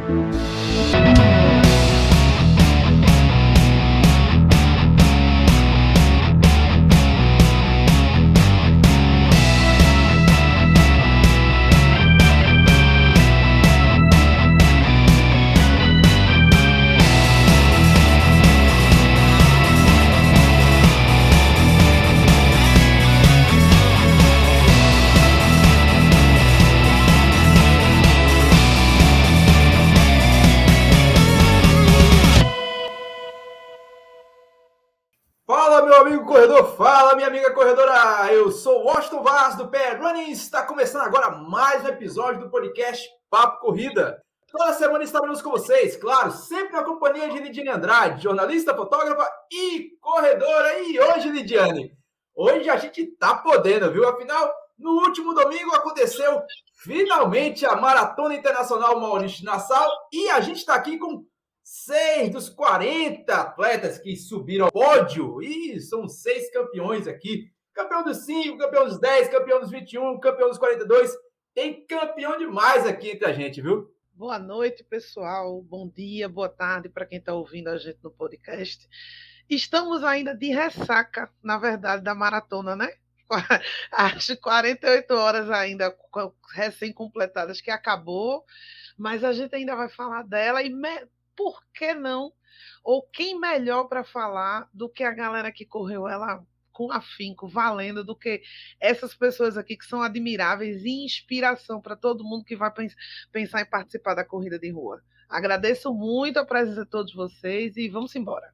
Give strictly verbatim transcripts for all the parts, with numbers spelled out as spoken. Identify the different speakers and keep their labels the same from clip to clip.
Speaker 1: Fala, meu amigo corredor, fala, minha amiga corredora, eu sou o Washington Vaz do P R Running, está começando agora mais um episódio do podcast Papo Corrida. Toda semana estaremos com vocês, claro, sempre na companhia de Lidiane Andrade, jornalista, fotógrafa e corredora. E hoje, Lidiane, hoje a gente tá podendo, viu? Afinal, no último domingo aconteceu finalmente a Maratona Internacional Maurício de Nassau e a gente está aqui com seis dos quarenta atletas que subiram ao pódio. E são seis campeões aqui. Campeão dos cinco, campeão dos dez, campeão dos vinte e um, campeão dos quarenta e dois. Tem campeão demais aqui entre a gente, viu?
Speaker 2: Boa noite, pessoal. Bom dia, boa tarde para quem está ouvindo a gente no podcast. Estamos ainda de ressaca, na verdade, da maratona, né? Acho quarenta e oito horas ainda recém-completadas que acabou, mas a gente ainda vai falar dela e... Me... Por que não? Ou quem melhor para falar do que a galera que correu ela com afinco, valendo, do que essas pessoas aqui que são admiráveis e inspiração para todo mundo que vai pensar em participar da corrida de rua. Agradeço muito a presença de todos vocês e vamos embora.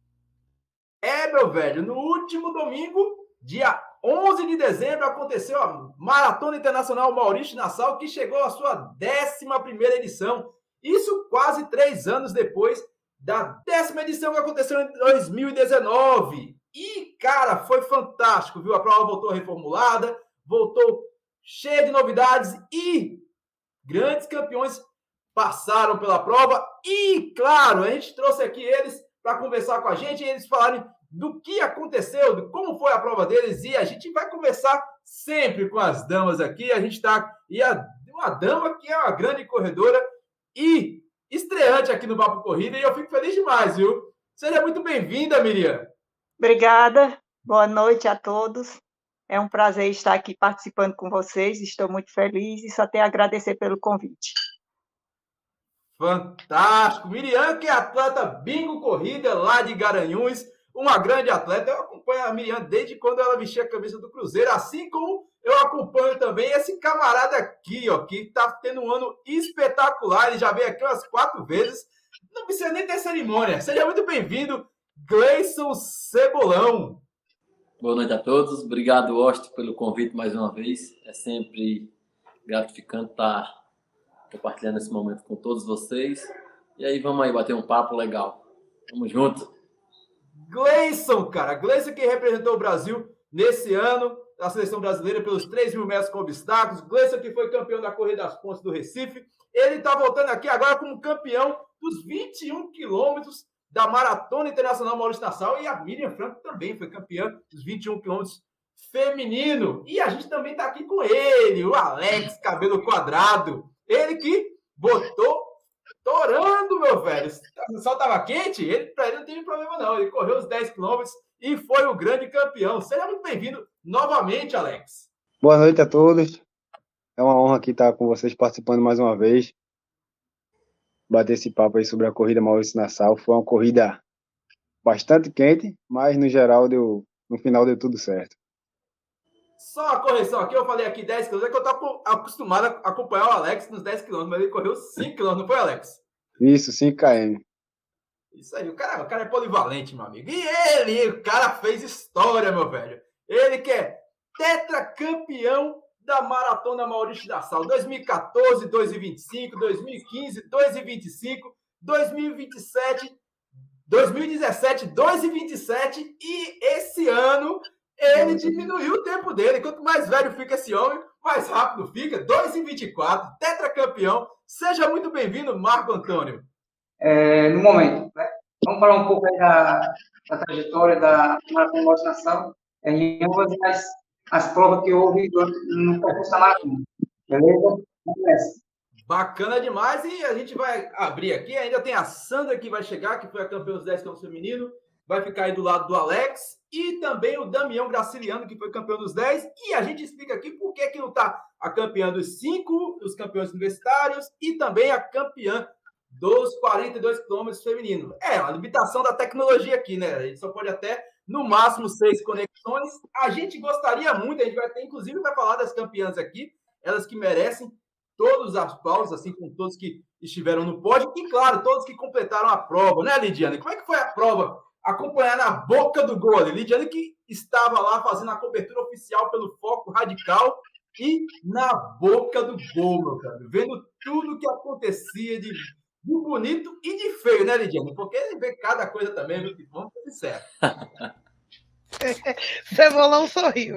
Speaker 1: É, meu velho, no último domingo, dia onze de dezembro, aconteceu a Maratona Internacional Maurício de Nassau, que chegou à sua décima primeira edição. Isso quase três anos depois da décima edição que aconteceu em dois mil e dezenove. E, cara, foi fantástico, viu? A prova voltou reformulada, voltou cheia de novidades e grandes campeões passaram pela prova. E, claro, a gente trouxe aqui eles para conversar com a gente e eles falarem do que aconteceu, de como foi a prova deles. E a gente vai conversar sempre com as damas aqui. A gente está... E a, uma dama que é uma grande corredora e estreante aqui no Papo Corrida, e eu fico feliz demais, viu? Seja muito bem-vinda, Miriam.
Speaker 3: Obrigada, boa noite a todos. É um prazer estar aqui participando com vocês, estou muito feliz e só tenho a agradecer pelo convite.
Speaker 1: Fantástico! Miriam, que é atleta bingo corrida lá de Garanhuns, uma grande atleta. Eu acompanho a Miriam desde quando ela vestia a camisa do Cruzeiro, assim como eu acompanho também esse camarada aqui, ó, que está tendo um ano espetacular. Ele já veio aqui umas quatro vezes. Não precisa nem ter cerimônia. Seja muito bem-vindo, Gleison Cebolão.
Speaker 4: Boa noite a todos. Obrigado, Washington, pelo convite mais uma vez. É sempre gratificante estar compartilhando esse momento com todos vocês. E aí, vamos aí bater um papo legal. Tamo junto.
Speaker 1: Gleison, cara. Gleison que representou o Brasil nesse ano, a seleção brasileira pelos três mil metros com obstáculos. Gleison que foi campeão da Corrida das Pontes do Recife. Ele está voltando aqui agora como campeão dos vinte e um quilômetros da Maratona Internacional Maurício de Nassau. E a Miriam Franco também foi campeã dos vinte e um quilômetros feminino. E a gente também está aqui com ele, o Alex Cabelo Quadrado. Ele que botou torando, meu velho. O sol estava quente, ele, para ele não teve problema não. Ele correu os dez quilômetros e foi o grande campeão. Seja muito bem-vindo novamente, Alex.
Speaker 5: Boa noite a todos. É uma honra aqui estar com vocês participando mais uma vez. Bater esse papo aí sobre a corrida Maurício de Nassau. Foi uma corrida bastante quente, mas no geral, deu, no final deu tudo certo.
Speaker 1: Só a correção aqui, eu falei aqui dez quilômetros, é que eu estou acostumado a acompanhar o Alex nos dez quilômetros, mas ele correu cinco quilômetros, não foi, Alex?
Speaker 5: Isso, cinco quilômetros.
Speaker 1: Isso aí, o cara, o cara é polivalente, meu amigo. E ele, o cara fez história, meu velho. Ele que é tetracampeão da Maratona Maurício de Nassau. dois mil e quatorze, dois e vinte e cinco, dois mil e quinze, dois e vinte e cinco, dois mil e vinte e sete, dois mil e dezessete, dois e vinte e sete e esse ano ele diminuiu o tempo dele. Quanto mais velho fica esse homem, mais rápido fica. dois e vinte e quatro, tetracampeão. Seja muito bem-vindo, Marco Antônio.
Speaker 6: É, no momento, né? Vamos falar um pouco aí da, da trajetória da Maratona Maurício de Nassau, é, em ambas as, as provas que houve no percurso da maratona. Beleza? Vamos nessa.
Speaker 1: Bacana demais. E a gente vai abrir aqui. Ainda tem a Sandra que vai chegar, que foi a campeã dos dez quilômetros feminino. Vai ficar aí do lado do Alex. E também o Damião Graciliano, que foi campeão dos dez. E a gente explica aqui por que, que não está a campeã dos cinco, os campeões universitários e também a campeã dos quarenta e dois quilômetros feminino. É, uma limitação da tecnologia aqui, né? A gente só pode até, no máximo, seis conexões. A gente gostaria muito, a gente vai ter, inclusive, vai falar das campeãs aqui, elas que merecem todos os aplausos, assim como todos que estiveram no pódio, e, claro, todos que completaram a prova, né, Lidiane? Como é que foi a prova? Acompanhar na boca do gol, Lidiane, que estava lá fazendo a cobertura oficial pelo Foco Radical e na boca do gol, meu cara, vendo tudo que acontecia de de bonito e de feio, né, Lidiane? Porque ele vê cada coisa também, viu? Vamos ser sinceros.
Speaker 2: Cebolão sorriu.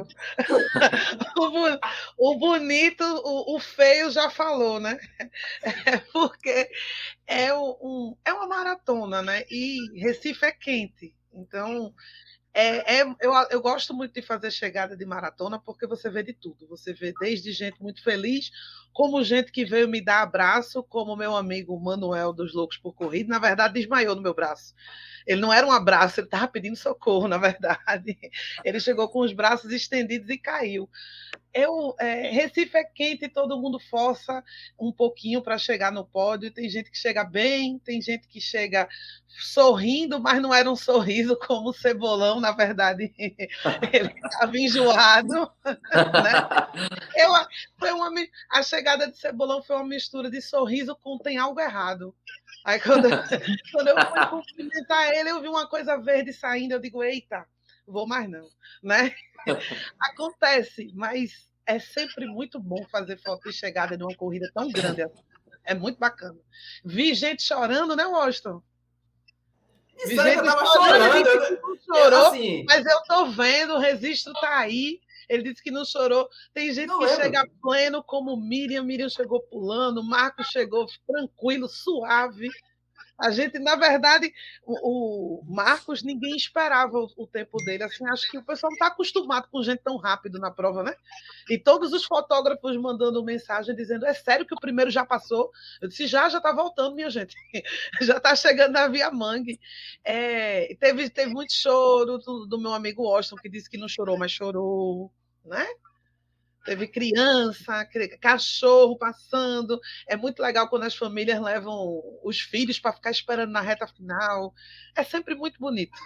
Speaker 2: O, o bonito, o, o feio já falou, né? É porque é, um, é uma maratona, né? E Recife é quente. Então, é, é, eu, eu gosto muito de fazer chegada de maratona porque você vê de tudo. Você vê desde gente muito feliz, como gente que veio me dar abraço, como meu amigo Manuel dos Loucos por Corrida, na verdade, desmaiou no meu braço. Ele não era um abraço, ele estava pedindo socorro, na verdade. Ele chegou com os braços estendidos e caiu. Eu, é, Recife é quente, todo mundo força um pouquinho para chegar no pódio. Tem gente que chega bem, tem gente que chega sorrindo, mas não era um sorriso como o Cebolão, na verdade. Ele estava enjoado. Né? Eu, foi uma, a chegada de Cebolão foi uma mistura de sorriso com tem algo errado. Aí quando, quando eu fui cumprimentar ele, eu vi uma coisa verde saindo, eu digo, eita, vou mais não, né? Acontece, mas é sempre muito bom fazer foto de chegada de uma corrida tão grande assim. É muito bacana. Vi gente chorando, né, Washington? Vi
Speaker 1: Isso aí
Speaker 2: gente
Speaker 1: eu tava
Speaker 2: chorando,
Speaker 1: chorando.
Speaker 2: ele disse que não chorou,
Speaker 1: assim,
Speaker 2: mas eu tô vendo, o registro tá aí. Ele disse que não chorou. Tem gente
Speaker 1: não
Speaker 2: que
Speaker 1: lembro.
Speaker 2: chega pleno, como Miriam. Miriam chegou pulando, Marcos chegou tranquilo, suave. A gente, na verdade, o, o Marcos, ninguém esperava o, o tempo dele. Assim, acho que o pessoal não está acostumado com gente tão rápido na prova, né? E todos os fotógrafos mandando mensagem dizendo, é sério que o primeiro já passou? Eu disse, já, já está voltando, minha gente. Já está chegando na Via Mangue. É, teve, teve muito choro do, do meu amigo Washington, que disse que não chorou, mas chorou, né? Teve criança, cachorro passando. É muito legal quando as famílias levam os filhos para ficar esperando na reta final. É sempre muito bonito.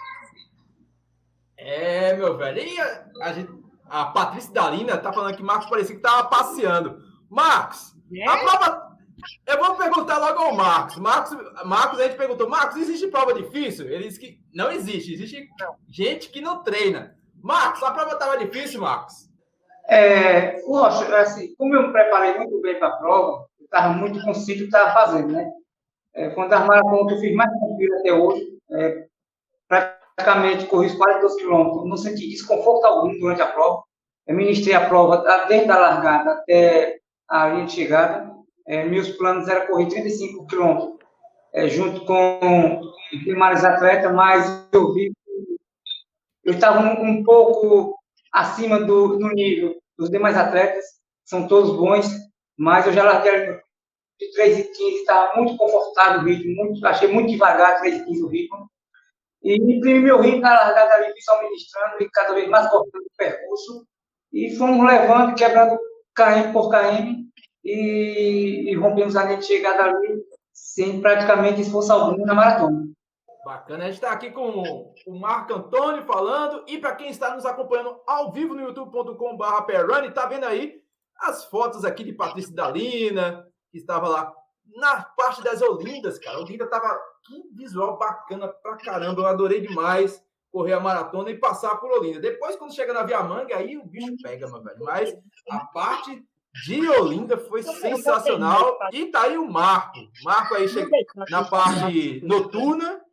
Speaker 1: É, meu velho. E a, a, gente, a Patrícia Dalina tá falando que Marcos parecia que tava passeando. Marcos, é? a prova... Eu vou perguntar logo ao Marcos. Marcos. Marcos, a gente perguntou, Marcos, existe prova difícil? Ele disse que não existe. Existe gente que não treina. Marcos, a prova estava difícil, Marcos?
Speaker 6: É, poxa, assim, como eu me preparei muito bem para a prova, eu estava muito consciente do que estava fazendo, né? É, quando as maratonas que eu fiz mais tranquilo até hoje, é, praticamente corri os quarenta e dois quilômetros, não senti desconforto algum durante a prova. Eu ministrei a prova desde a largada até a linha de chegada. É, meus planos eram correr trinta e cinco quilômetros, é, junto com os demais atletas, mas eu vi que eu estava um, um pouco acima do, do nível dos demais atletas, são todos bons, mas eu já larguei de três e quinze, estava muito confortável o ritmo, muito, achei muito devagar três e quinze o ritmo, e imprimi meu ritmo na largada ali, fui só ministrando e cada vez mais cortando o percurso, e fomos levando, quebrando km por km, e, e rompemos a linha de chegada ali, sem praticamente esforço algum na maratona.
Speaker 1: Bacana, a gente está aqui com o Marco Antônio falando, e para quem está nos acompanhando ao vivo no youtube ponto com barra perrun, está vendo aí as fotos aqui de Patrícia Dalina, que estava lá na parte das Olindas, cara. A Olinda estava, que visual bacana pra caramba, eu adorei demais correr a maratona e passar por Olinda. Depois, quando chega na Via Mangue, aí o bicho pega, meu velho. Mas a parte de Olinda foi sensacional, e tá aí o Marco. Marco aí chega na parte noturna.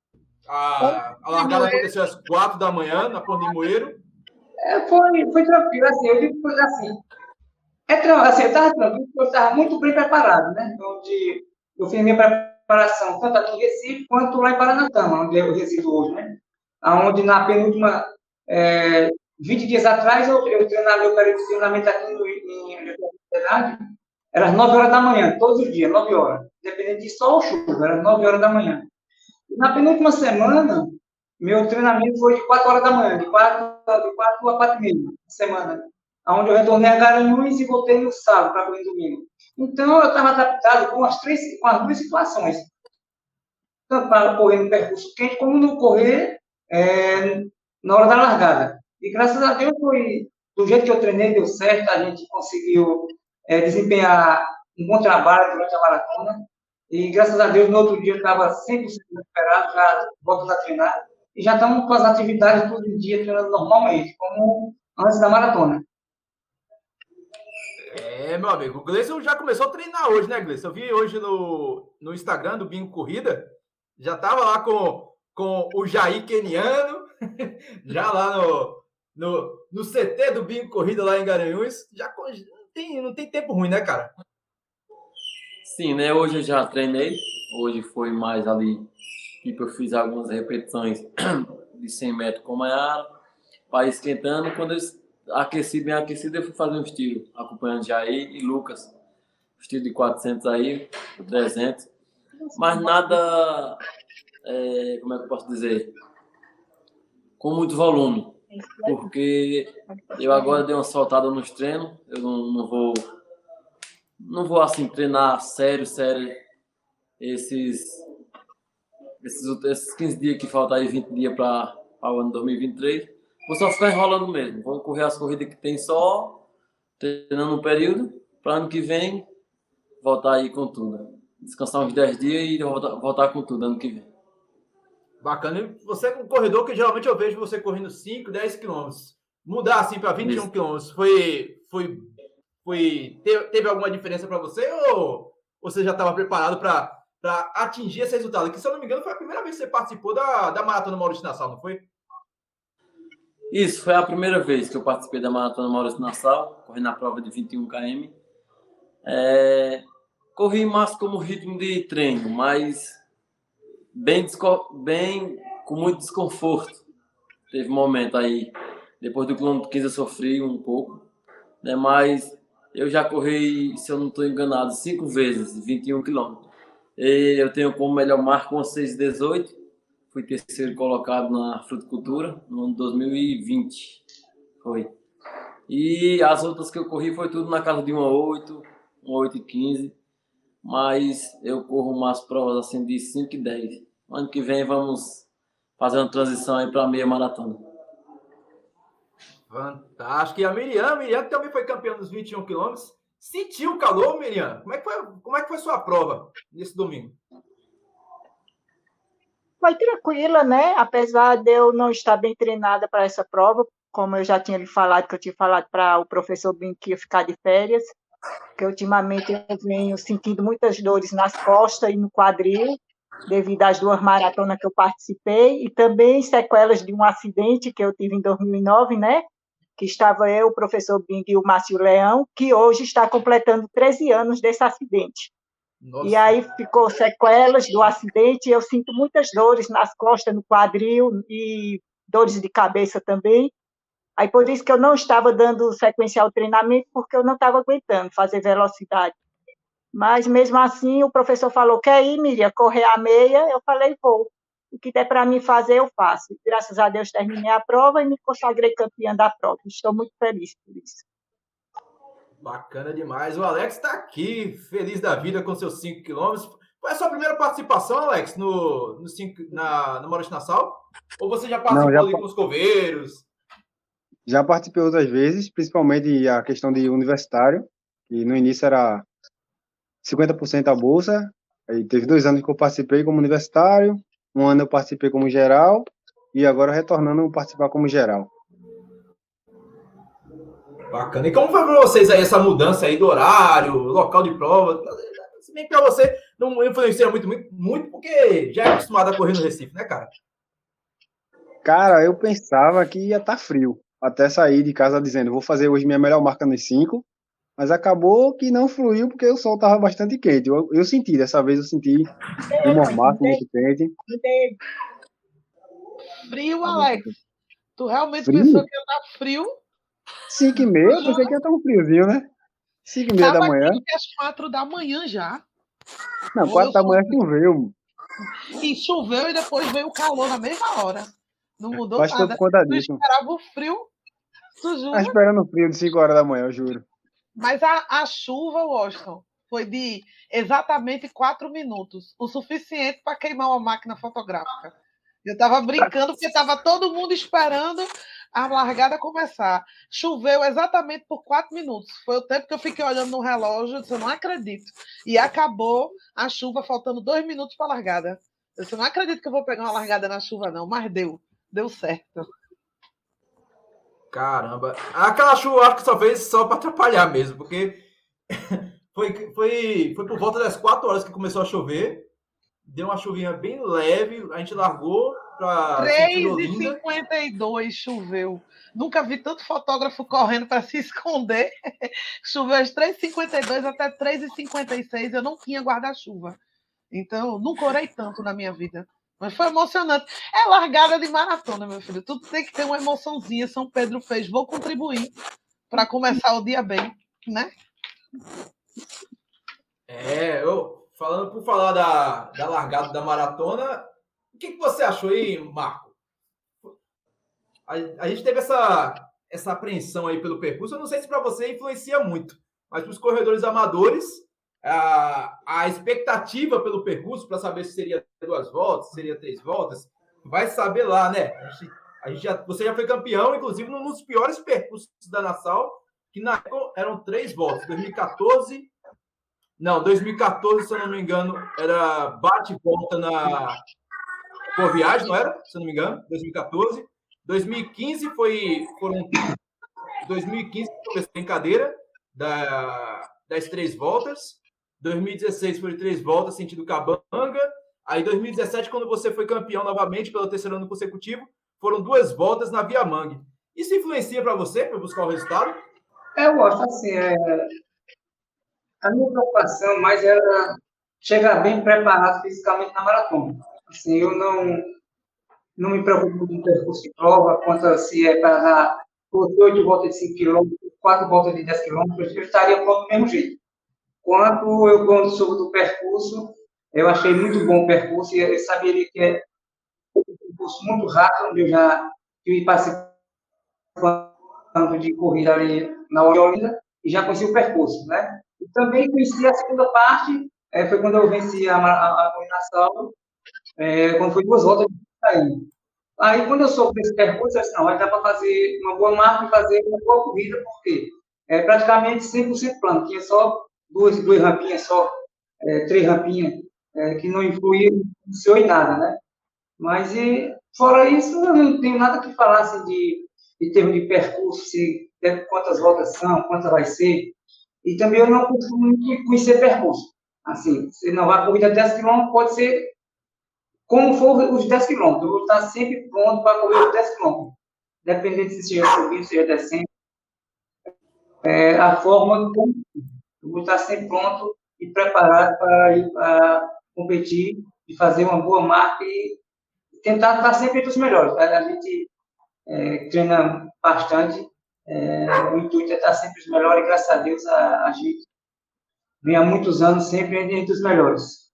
Speaker 1: A, a largada aconteceu às quatro da manhã, na Ponte de Moeiro.
Speaker 6: É, foi, foi tranquilo, assim, eu digo assim, é, assim, eu estava tranquilo, porque eu estava muito bem preparado, né? Onde eu fiz minha preparação, tanto aqui em Recife, quanto lá em Paranatama, onde eu resido hoje, né? Onde na penúltima, é, vinte dias atrás, eu, eu treinava meu período de treinamento aqui no, em Universidade, era às nove horas da manhã, todos os dias, nove horas. Independente de sol ou chuva, era às nove horas da manhã. E na penúltima semana, meu treinamento foi de quatro horas da manhã, de quatro, de quatro a quatro e meia da semana. Onde eu retornei a Garanhuns e voltei no sábado para correr no domingo. Então, eu estava adaptado com as, três, com as duas situações. Tanto para correr no percurso quente, como no correr é, na hora da largada. E graças a Deus, foi, do jeito que eu treinei, deu certo, a gente conseguiu é, desempenhar um bom trabalho durante a maratona. E graças a Deus, no outro dia, eu estava cem por cento recuperado, já volto a treinar. E já estamos com as atividades todo dia, treinando normalmente, como antes da maratona.
Speaker 1: É, meu amigo, o Gleison já começou a treinar hoje, né, Gleison? Eu vi hoje no, no Instagram do Bingo Corrida, já estava lá com, com o Jair Keniano, já lá no, no, no C T do Bingo Corrida lá em Garanhuns. Já não tem, não tem tempo ruim, né, cara?
Speaker 4: Sim, né? Hoje eu já treinei. Hoje foi mais ali, tipo, eu fiz algumas repetições de cem metros com a Maiara, para ir esquentando. Quando eu aqueci, bem aquecido, eu fui fazer um estilo, acompanhando Jair e Lucas. Estilo de quatrocentos aí, trezentos. Mas nada, é, como é que eu posso dizer? Com muito volume. Porque eu agora dei uma soltada nos treinos. Eu não, não vou, não vou assim treinar sério, sério, esses, esses, esses quinze dias que faltam aí, vinte dias para o ano dois mil e vinte e três. Vou só ficar enrolando mesmo. Vou correr as corridas que tem só, treinando um período, para ano que vem voltar aí com tudo. Descansar uns dez dias e voltar, voltar com tudo ano que vem.
Speaker 1: Bacana. E você é um corredor que geralmente eu vejo você correndo cinco, dez quilômetros. Mudar assim para vinte e um quilômetros, foi, foi, foi, teve, teve alguma diferença para você ou você já estava preparado para atingir esse resultado? Que, se eu não me engano, foi a primeira vez que você participou da, da Maratona Maurício Nassau, não foi?
Speaker 4: Isso, foi a primeira vez que eu participei da Maratona Maurício Nassau, correndo na prova de vinte e um quilômetros. É, corri mais como ritmo de treino, mas bem, bem com muito desconforto. Teve um momento aí, depois do quilômetro quinze eu sofri um pouco, né? Mas eu já corri, se eu não estou enganado, cinco vezes, vinte e um quilômetros. E eu tenho como melhor marca uma seis dezoito. Fui terceiro colocado na fruticultura no ano dois mil e vinte. Foi. E as outras que eu corri foi tudo na casa de uma oito, uma oito e quinze. Mas eu corro umas provas assim de cinco e dez. Ano que vem vamos fazer uma transição aí para meia maratona.
Speaker 1: Fantástico. E a Miriam, a Miriam que também foi campeã dos vinte e um quilômetros. Sentiu o calor, Miriam? Como é que foi, como é que foi a sua prova nesse domingo?
Speaker 3: Foi tranquila, né? Apesar de eu não estar bem treinada para essa prova, como eu já tinha lhe falado, que eu tinha falado para o professor Bim que ia ficar de férias, que ultimamente eu venho sentindo muitas dores nas costas e no quadril, devido às duas maratonas que eu participei, e também sequelas de um acidente que eu tive em dois mil e nove, né? Que estava eu, o professor Bing e o Márcio Leão, que hoje está completando treze anos desse acidente. Nossa. E aí ficou sequelas do acidente, eu sinto muitas dores nas costas, no quadril, e dores de cabeça também. Aí por isso que eu não estava dando sequência ao treinamento, porque eu não estava aguentando fazer velocidade. Mas mesmo assim, o professor falou, quer ir, Miriam, correr a meia? Eu falei, vou. O que der para mim fazer, eu faço. Graças a Deus, terminei a prova e me consagrei campeã da prova. Estou muito feliz por isso.
Speaker 1: Bacana demais. O Alex está aqui, feliz da vida com seus cinco quilômetros. Foi a sua primeira participação, Alex, no, no, cinco, na, no Maurício Nassau? Ou você já participou Não, já ali com os coveiros?
Speaker 5: Já participei outras vezes, principalmente a questão de universitário, que no início era cinquenta por cento a bolsa. Aí teve dois anos que eu participei como universitário, um ano eu participei como geral, e agora retornando participar como geral.
Speaker 1: Bacana. E como foi para vocês aí essa mudança aí do horário, local de prova? Se bem que para você não influencia muito, muito, muito, porque já é acostumado a correr no Recife, né, cara?
Speaker 5: Cara, eu pensava que ia estar frio, até sair de casa dizendo, vou fazer hoje minha melhor marca nos cinco, mas acabou que não fluiu porque o sol estava bastante quente. Eu, eu senti, dessa vez eu senti um mormaço muito quente.
Speaker 2: Frio, Alex. Tu realmente
Speaker 5: frio?
Speaker 2: pensou que ia estar frio?
Speaker 5: cinco e meia, eu pensei que ia estar um friozinho, né? cinco e meia da
Speaker 2: Tava
Speaker 5: manhã.
Speaker 2: quente às quatro da manhã já.
Speaker 5: Não,
Speaker 2: Ou
Speaker 5: quatro
Speaker 2: eu
Speaker 5: da manhã
Speaker 2: fui-
Speaker 5: choveu.
Speaker 2: E choveu e depois veio o calor na mesma hora. Não mudou
Speaker 5: Acho que foi por
Speaker 2: nada.
Speaker 5: conta
Speaker 2: Tu
Speaker 5: disso.
Speaker 2: esperava o frio, tu
Speaker 5: Tá
Speaker 2: jura?
Speaker 5: esperando o frio de cinco horas da manhã, eu juro.
Speaker 2: Mas a, a chuva, Washington, foi de exatamente quatro minutos. O suficiente para queimar uma máquina fotográfica. Eu estava brincando porque estava todo mundo esperando a largada começar. Choveu exatamente por quatro minutos. Foi o tempo que eu fiquei olhando no relógio. Eu disse, eu não acredito. E acabou a chuva faltando dois minutos para a largada. Eu disse, eu não acredito que eu vou pegar uma largada na chuva, não. Mas deu. Deu certo.
Speaker 1: Caramba. Aquela chuva acho que só fez só para atrapalhar mesmo, porque foi, foi, foi por volta das quatro horas que começou a chover. Deu uma chuvinha bem leve, a gente largou para sentido
Speaker 2: três e
Speaker 1: Olinda.
Speaker 2: cinquenta e dois choveu. Nunca vi tanto fotógrafo correndo para se esconder. Choveu às três e cinquenta e dois até três e cinquenta e seis. Eu não tinha guarda-chuva. Então, nunca orei tanto na minha vida. Mas foi emocionante. É largada de maratona, meu filho. Tudo tem que ter uma emoçãozinha. São Pedro fez. Vou contribuir para começar o dia bem, né?
Speaker 1: É, eu falando por falar da, da largada da maratona, o que, que você achou aí, Marco? A, a gente teve essa, essa apreensão aí pelo percurso. Eu não sei se para você influencia muito, mas para os corredores amadores, a, a expectativa pelo percurso para saber se seria duas voltas, se seria três voltas, vai saber lá, né? A gente, a gente já, você já foi campeão, inclusive, num dos piores percursos da Nassau, que na época eram três voltas. dois mil e quatorze. Não, dois mil e quatorze, se eu não me engano, era bate e volta na Boa Viagem, não era? Se eu não me engano, dois mil e quatorze. dois mil e quinze foi. Foram. dois mil e quinze foi essa brincadeira da, das três voltas. dois mil e dezesseis foi três voltas, sentido Cabanga. Aí, dois mil e dezessete, quando você foi campeão novamente pelo terceiro ano consecutivo, foram duas voltas na Via Mangue. Isso influencia para você, para buscar o resultado?
Speaker 6: Eu gosto, assim, é... a minha preocupação mais era chegar bem preparado fisicamente na maratona. Assim, eu não, não me preocupo muito com o percurso de prova, quanto se é para dar oito voltas de cinco quilômetros, quatro voltas de dez quilômetros, eu estaria pronto do mesmo jeito. Quando eu, quando soube do percurso, eu achei muito bom o percurso, e eu sabia que é um percurso muito rápido, onde eu já tive participando de corrida ali na Olinda, e já conheci o percurso, né? E também conheci a segunda parte, é, foi quando eu venci a, a, a Nassau, é, quando foi duas voltas de aí. Aí, quando eu soube desse percurso, eu disse, não, vai dar para fazer uma boa marca e fazer uma boa corrida, porque é praticamente cem por cento plano, tinha só duas, duas rampinhas, só é, três rampinhas, é, que não influíam em nada, né? Mas, e, fora isso, eu não tenho nada que falar assim, de, de termos de percurso, se, quantas voltas são, quantas vai ser. E também eu não costumo muito conhecer percurso. Assim, se não vai corrida de dez quilômetros, pode ser como for os dez quilômetros. Eu vou estar sempre pronto para correr os dez quilômetros. Dependendo se seja subindo, seja descendo. É, a forma como eu vou estar sempre pronto e preparado para ir para competir e fazer uma boa marca e tentar estar sempre entre os melhores. A gente é, treina bastante. É, o intuito é estar sempre os melhores, e graças a Deus a, a gente vem há muitos anos sempre entre os melhores.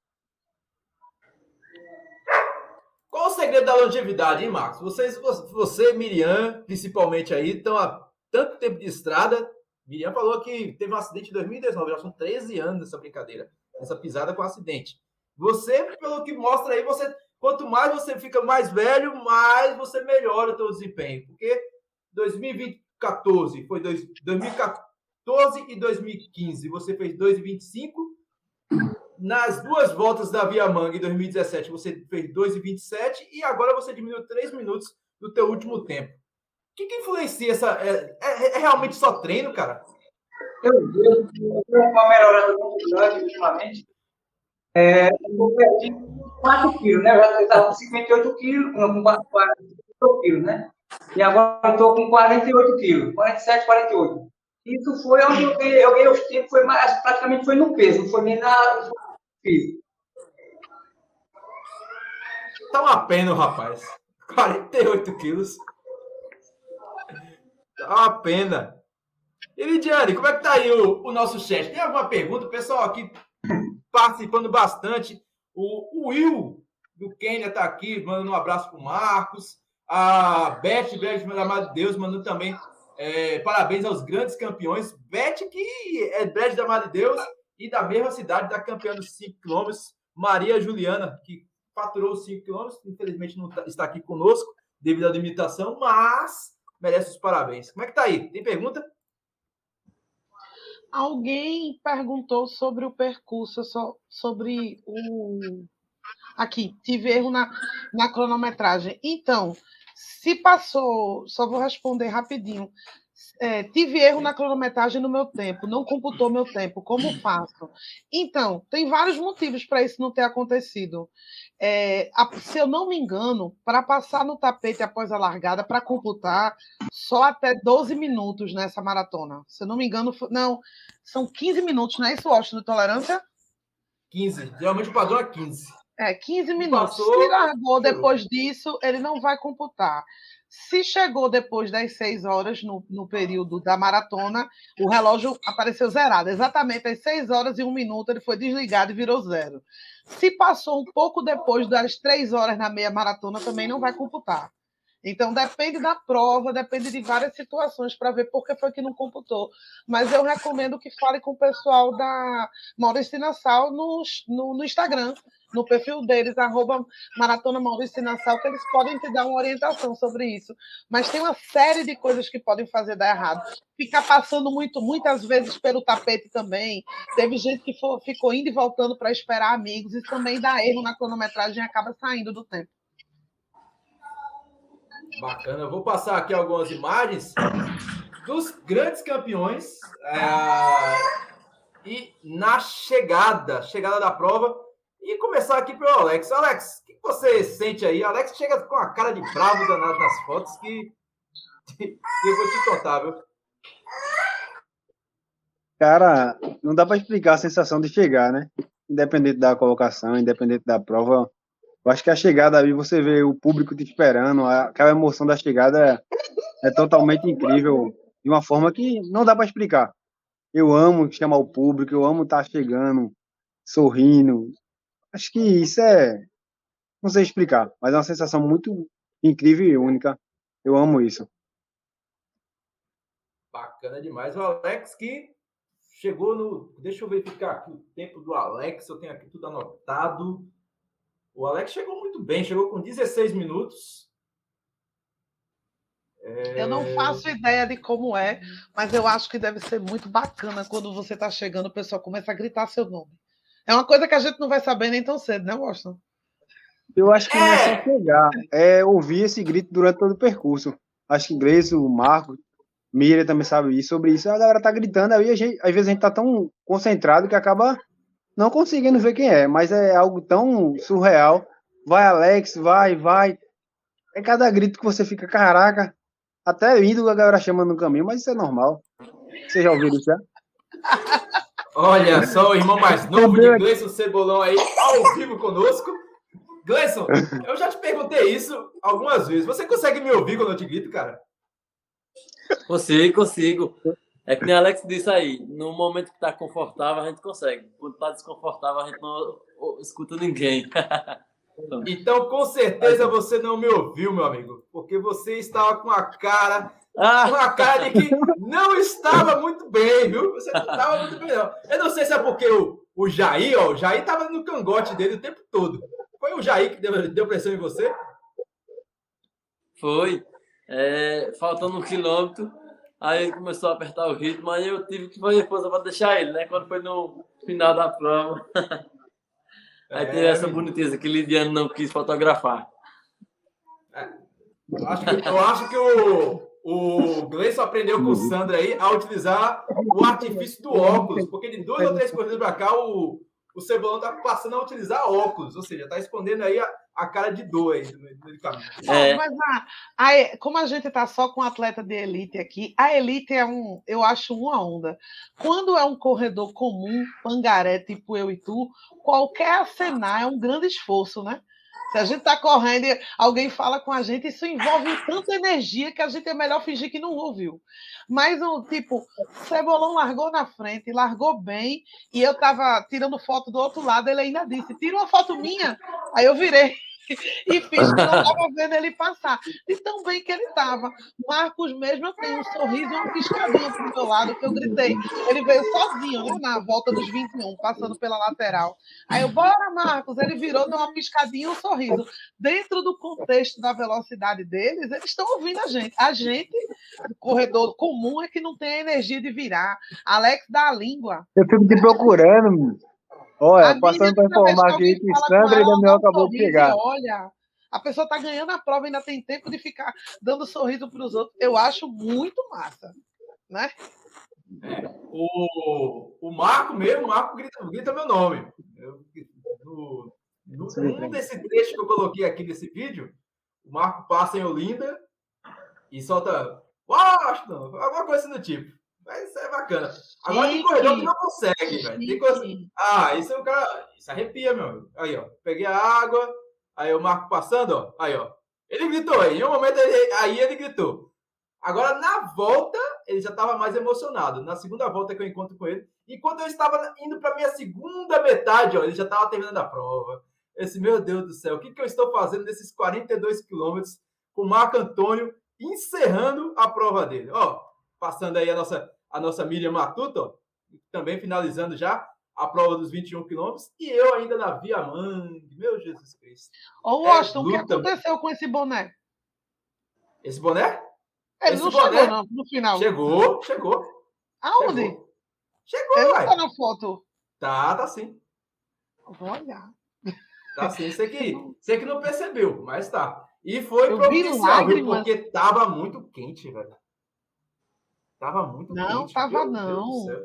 Speaker 1: Qual o segredo da longevidade, hein, Marcos? Vocês, você, Miriam, principalmente aí, estão há tanto tempo de estrada. Miriam falou que teve um acidente em dois mil e dezenove, já são treze anos nessa brincadeira, nessa pisada com acidente. Você, pelo que mostra aí, você, quanto mais você fica mais velho, mais você melhora o seu desempenho. Porque dois mil e quatorze foi dois, dois mil e quatorze e dois mil e quinze, você fez dois e vinte e cinco. Nas duas voltas da Via Mangue em dois mil e dezessete, você fez dois e vinte e sete e agora você diminuiu três minutos do teu último tempo. O que, que influencia essa... É, é, é realmente só treino, cara?
Speaker 6: Eu vejo uma melhorada muito grande ultimamente. É, eu perdi quatro quilos, né? Eu já estava com cinquenta e oito quilos, não, com quarenta e oito quilos, né? E agora eu estou com quarenta e oito quilos, quarenta e sete, quarenta e oito. Isso foi onde eu ganhei, eu ganhei os tempos, foi mais, praticamente foi no peso, não foi nem na física.
Speaker 1: Tá uma pena, rapaz. quarenta e oito quilos. Tá uma pena. E Lidiane, como é que tá aí o, o nosso chat? Tem alguma pergunta? O pessoal aqui participando bastante. O, o Will do Quênia tá aqui, mandando um abraço pro Marcos. A Beth, Beth, pelo amor de Deus, mandando também é, parabéns aos grandes campeões. Beth, que é Beth da amor de Deus, e da mesma cidade, da campeã dos cinco quilômetros, Maria Juliana, que faturou os cinco quilômetros, infelizmente não está aqui conosco, devido à limitação, mas merece os parabéns. Como é que tá aí? Tem pergunta?
Speaker 2: Alguém perguntou sobre o percurso, sobre o... Aqui, tive erro na, na cronometragem. Então, se passou, só vou responder rapidinho. É, tive erro na cronometragem no meu tempo, não computou meu tempo, como faço? Então, tem vários motivos para isso não ter acontecido. É, a, se eu não me engano, para passar no tapete após a largada, para computar, só até doze minutos nessa maratona. Se eu não me engano, não, são quinze minutos, não é isso, Washington, de tolerância?
Speaker 1: quinze. Geralmente o padrão é quinze.
Speaker 2: É, quinze minutos.
Speaker 1: Passou,
Speaker 2: se largou depois disso, ele não vai computar. Se chegou depois das seis horas, no, no período da maratona, o relógio apareceu zerado. Exatamente às seis horas e um minuto, ele foi desligado e virou zero. Se passou um pouco depois das três horas na meia maratona, também não vai computar. Então, depende da prova, depende de várias situações para ver por que foi que não computou. Mas eu recomendo que fale com o pessoal da Maurício Nassau no, no, no Instagram, no perfil deles, arroba Maratona Maurício Nassau, que eles podem te dar uma orientação sobre isso. Mas tem uma série de coisas que podem fazer dar errado. Ficar passando muito, muitas vezes pelo tapete também. Teve gente que for, ficou indo e voltando para esperar amigos. Isso também dá erro na cronometragem e acaba saindo do tempo.
Speaker 1: Bacana, eu vou passar aqui algumas imagens dos grandes campeões é, e na chegada, chegada da prova, e começar aqui pelo Alex. Alex, o que você sente aí? Alex chega com a cara de bravo danado nas fotos que, que eu vou te contar, viu?
Speaker 5: Cara, não dá para explicar a sensação de chegar, né? Independente da colocação, independente da prova. Eu acho que a chegada ali, você vê o público te esperando, aquela emoção da chegada é, é totalmente incrível, de uma forma que não dá para explicar. Eu amo chamar o público, eu amo estar chegando, sorrindo. Acho que isso é, não sei explicar, mas é uma sensação muito incrível e única. Eu amo isso.
Speaker 1: Bacana demais. O Alex que chegou no... Deixa eu verificar aqui o tempo do Alex, eu tenho aqui tudo anotado. O Alex chegou muito bem, chegou com dezesseis minutos.
Speaker 2: É... Eu não faço ideia de como é, mas eu acho que deve ser muito bacana quando você está chegando, o pessoal começa a gritar seu nome. É uma coisa que a gente não vai saber nem tão cedo, né, Washington?
Speaker 5: Eu acho que não é só chegar, é ouvir esse grito durante todo o percurso. Acho que Gleison, o Marco, Miriam também sabe isso, sobre isso. A galera tá gritando, aí a gente, às vezes a gente tá tão concentrado que acaba não conseguindo ver quem é, mas é algo tão surreal. Vai, Alex, vai, vai. É cada grito que você fica, caraca, até lindo a galera chama no caminho, mas isso é normal. Você já ouviu isso já?
Speaker 1: Olha só, o irmão mais novo de Gleison Cebolão aí, ao vivo conosco. Gleison, eu já te perguntei isso algumas vezes. Você consegue me ouvir quando eu te grito, cara?
Speaker 4: Consigo, consigo. É que nem Alex disse aí, no momento que tá confortável, a gente consegue. Quando tá desconfortável, a gente não escuta ninguém.
Speaker 1: Então, com certeza, você não me ouviu, meu amigo. Porque você estava com a cara... Ah. Com a cara de que não estava muito bem, viu? Você não estava muito bem, não. Eu não sei se é porque o, o Jair, ó, o Jair estava no cangote dele o tempo todo. Foi o Jair que deu, deu pressão em você?
Speaker 4: Foi. É, faltando um quilômetro, aí ele começou a apertar o ritmo, aí eu tive que fazer força para deixar ele, né? Quando foi no final da prova. Aí é, teve essa boniteza que Lidiane não quis fotografar.
Speaker 1: É. Eu acho que, eu acho que o, o Gleison aprendeu com o Sandro aí a utilizar o artifício do óculos, porque de duas ou três corridas para cá, o, o Cebolão tá passando a utilizar óculos, ou seja, tá escondendo aí a, a cara de dor aí no meio do caminho.
Speaker 2: É. Mas a, a, como a gente tá só com atleta de elite aqui, a elite é um, eu acho, uma onda. Quando é um corredor comum, pangaré, tipo eu e tu, qualquer acenar é um grande esforço, né? Se a gente está correndo e alguém fala com a gente, isso envolve tanta energia que a gente é melhor fingir que não ouviu. Mas, um, tipo, o Cebolão largou na frente, largou bem, e eu estava tirando foto do outro lado, ele ainda disse, tira uma foto minha. Aí eu virei e fiz que não estava vendo ele passar. De tão bem que ele estava. Marcos mesmo, eu tenho um sorriso e uma piscadinha para o meu lado, que eu gritei. Ele veio sozinho, né, na volta dos vinte e um, passando pela lateral. Aí eu, bora, Marcos! Ele virou, deu uma piscadinha e um sorriso. Dentro do contexto da velocidade deles, eles estão ouvindo a gente. A gente, corredor comum, é que não tem a energia de virar. Alex dá a língua.
Speaker 5: Eu fico te procurando. Olha,
Speaker 2: A
Speaker 5: passando para
Speaker 2: mídia, toda vez
Speaker 5: informar
Speaker 2: que
Speaker 5: aqui
Speaker 2: alguém
Speaker 5: que
Speaker 2: fala com
Speaker 5: Sandra e
Speaker 2: ela, ela dá
Speaker 5: Daniel
Speaker 2: um
Speaker 5: acabou de
Speaker 2: sorriso e
Speaker 5: chegar.
Speaker 2: olha. A pessoa está ganhando a prova, ainda tem tempo de ficar dando sorriso para os outros. Eu acho muito massa, né?
Speaker 1: O, o Marco mesmo, o Marco grita, grita meu nome. Eu, no, no, num desse trecho que eu coloquei aqui nesse vídeo, o Marco passa em Olinda e solta Washington, alguma coisa do tipo. Mas isso é bacana. Agora tem corredor que não consegue, velho. Tem coisa... Ah, isso é o cara. Isso arrepia, meu amigo. Aí, ó. Peguei a água, aí o Marco passando, ó. Aí, ó. Ele gritou, em um momento ele... aí ele gritou. Agora, na volta, ele já estava mais emocionado. Na segunda volta que eu encontro com ele. Enquanto eu estava indo para minha segunda metade, ó, ele já estava terminando a prova. Esse, meu Deus do céu, o que, que eu estou fazendo nesses quarenta e dois quilômetros com o Marco Antônio encerrando a prova dele? Ó, passando aí a nossa, a nossa Miriam Matuto, ó, também finalizando já a prova dos vinte e um quilômetros. E eu ainda na Via Mangue. Meu Jesus Cristo.
Speaker 2: Ô, Washington, é, o que aconteceu mesmo com esse boné?
Speaker 1: Esse boné?
Speaker 2: Ele
Speaker 1: Esse
Speaker 2: não
Speaker 1: boné
Speaker 2: chegou, não, no final.
Speaker 1: Chegou, chegou.
Speaker 2: Aonde?
Speaker 1: Chegou, chegou
Speaker 2: Ele
Speaker 1: vai.
Speaker 2: não tá na foto.
Speaker 1: Tá, tá sim.
Speaker 2: Vou olhar.
Speaker 1: Tá sim, você que, você que não percebeu, mas tá. E foi
Speaker 2: eu
Speaker 1: providencial, viu? Porque tava muito quente, velho. Tava muito
Speaker 2: não,
Speaker 1: quente.
Speaker 2: Tava
Speaker 1: Meu
Speaker 2: não,
Speaker 1: Deus do céu.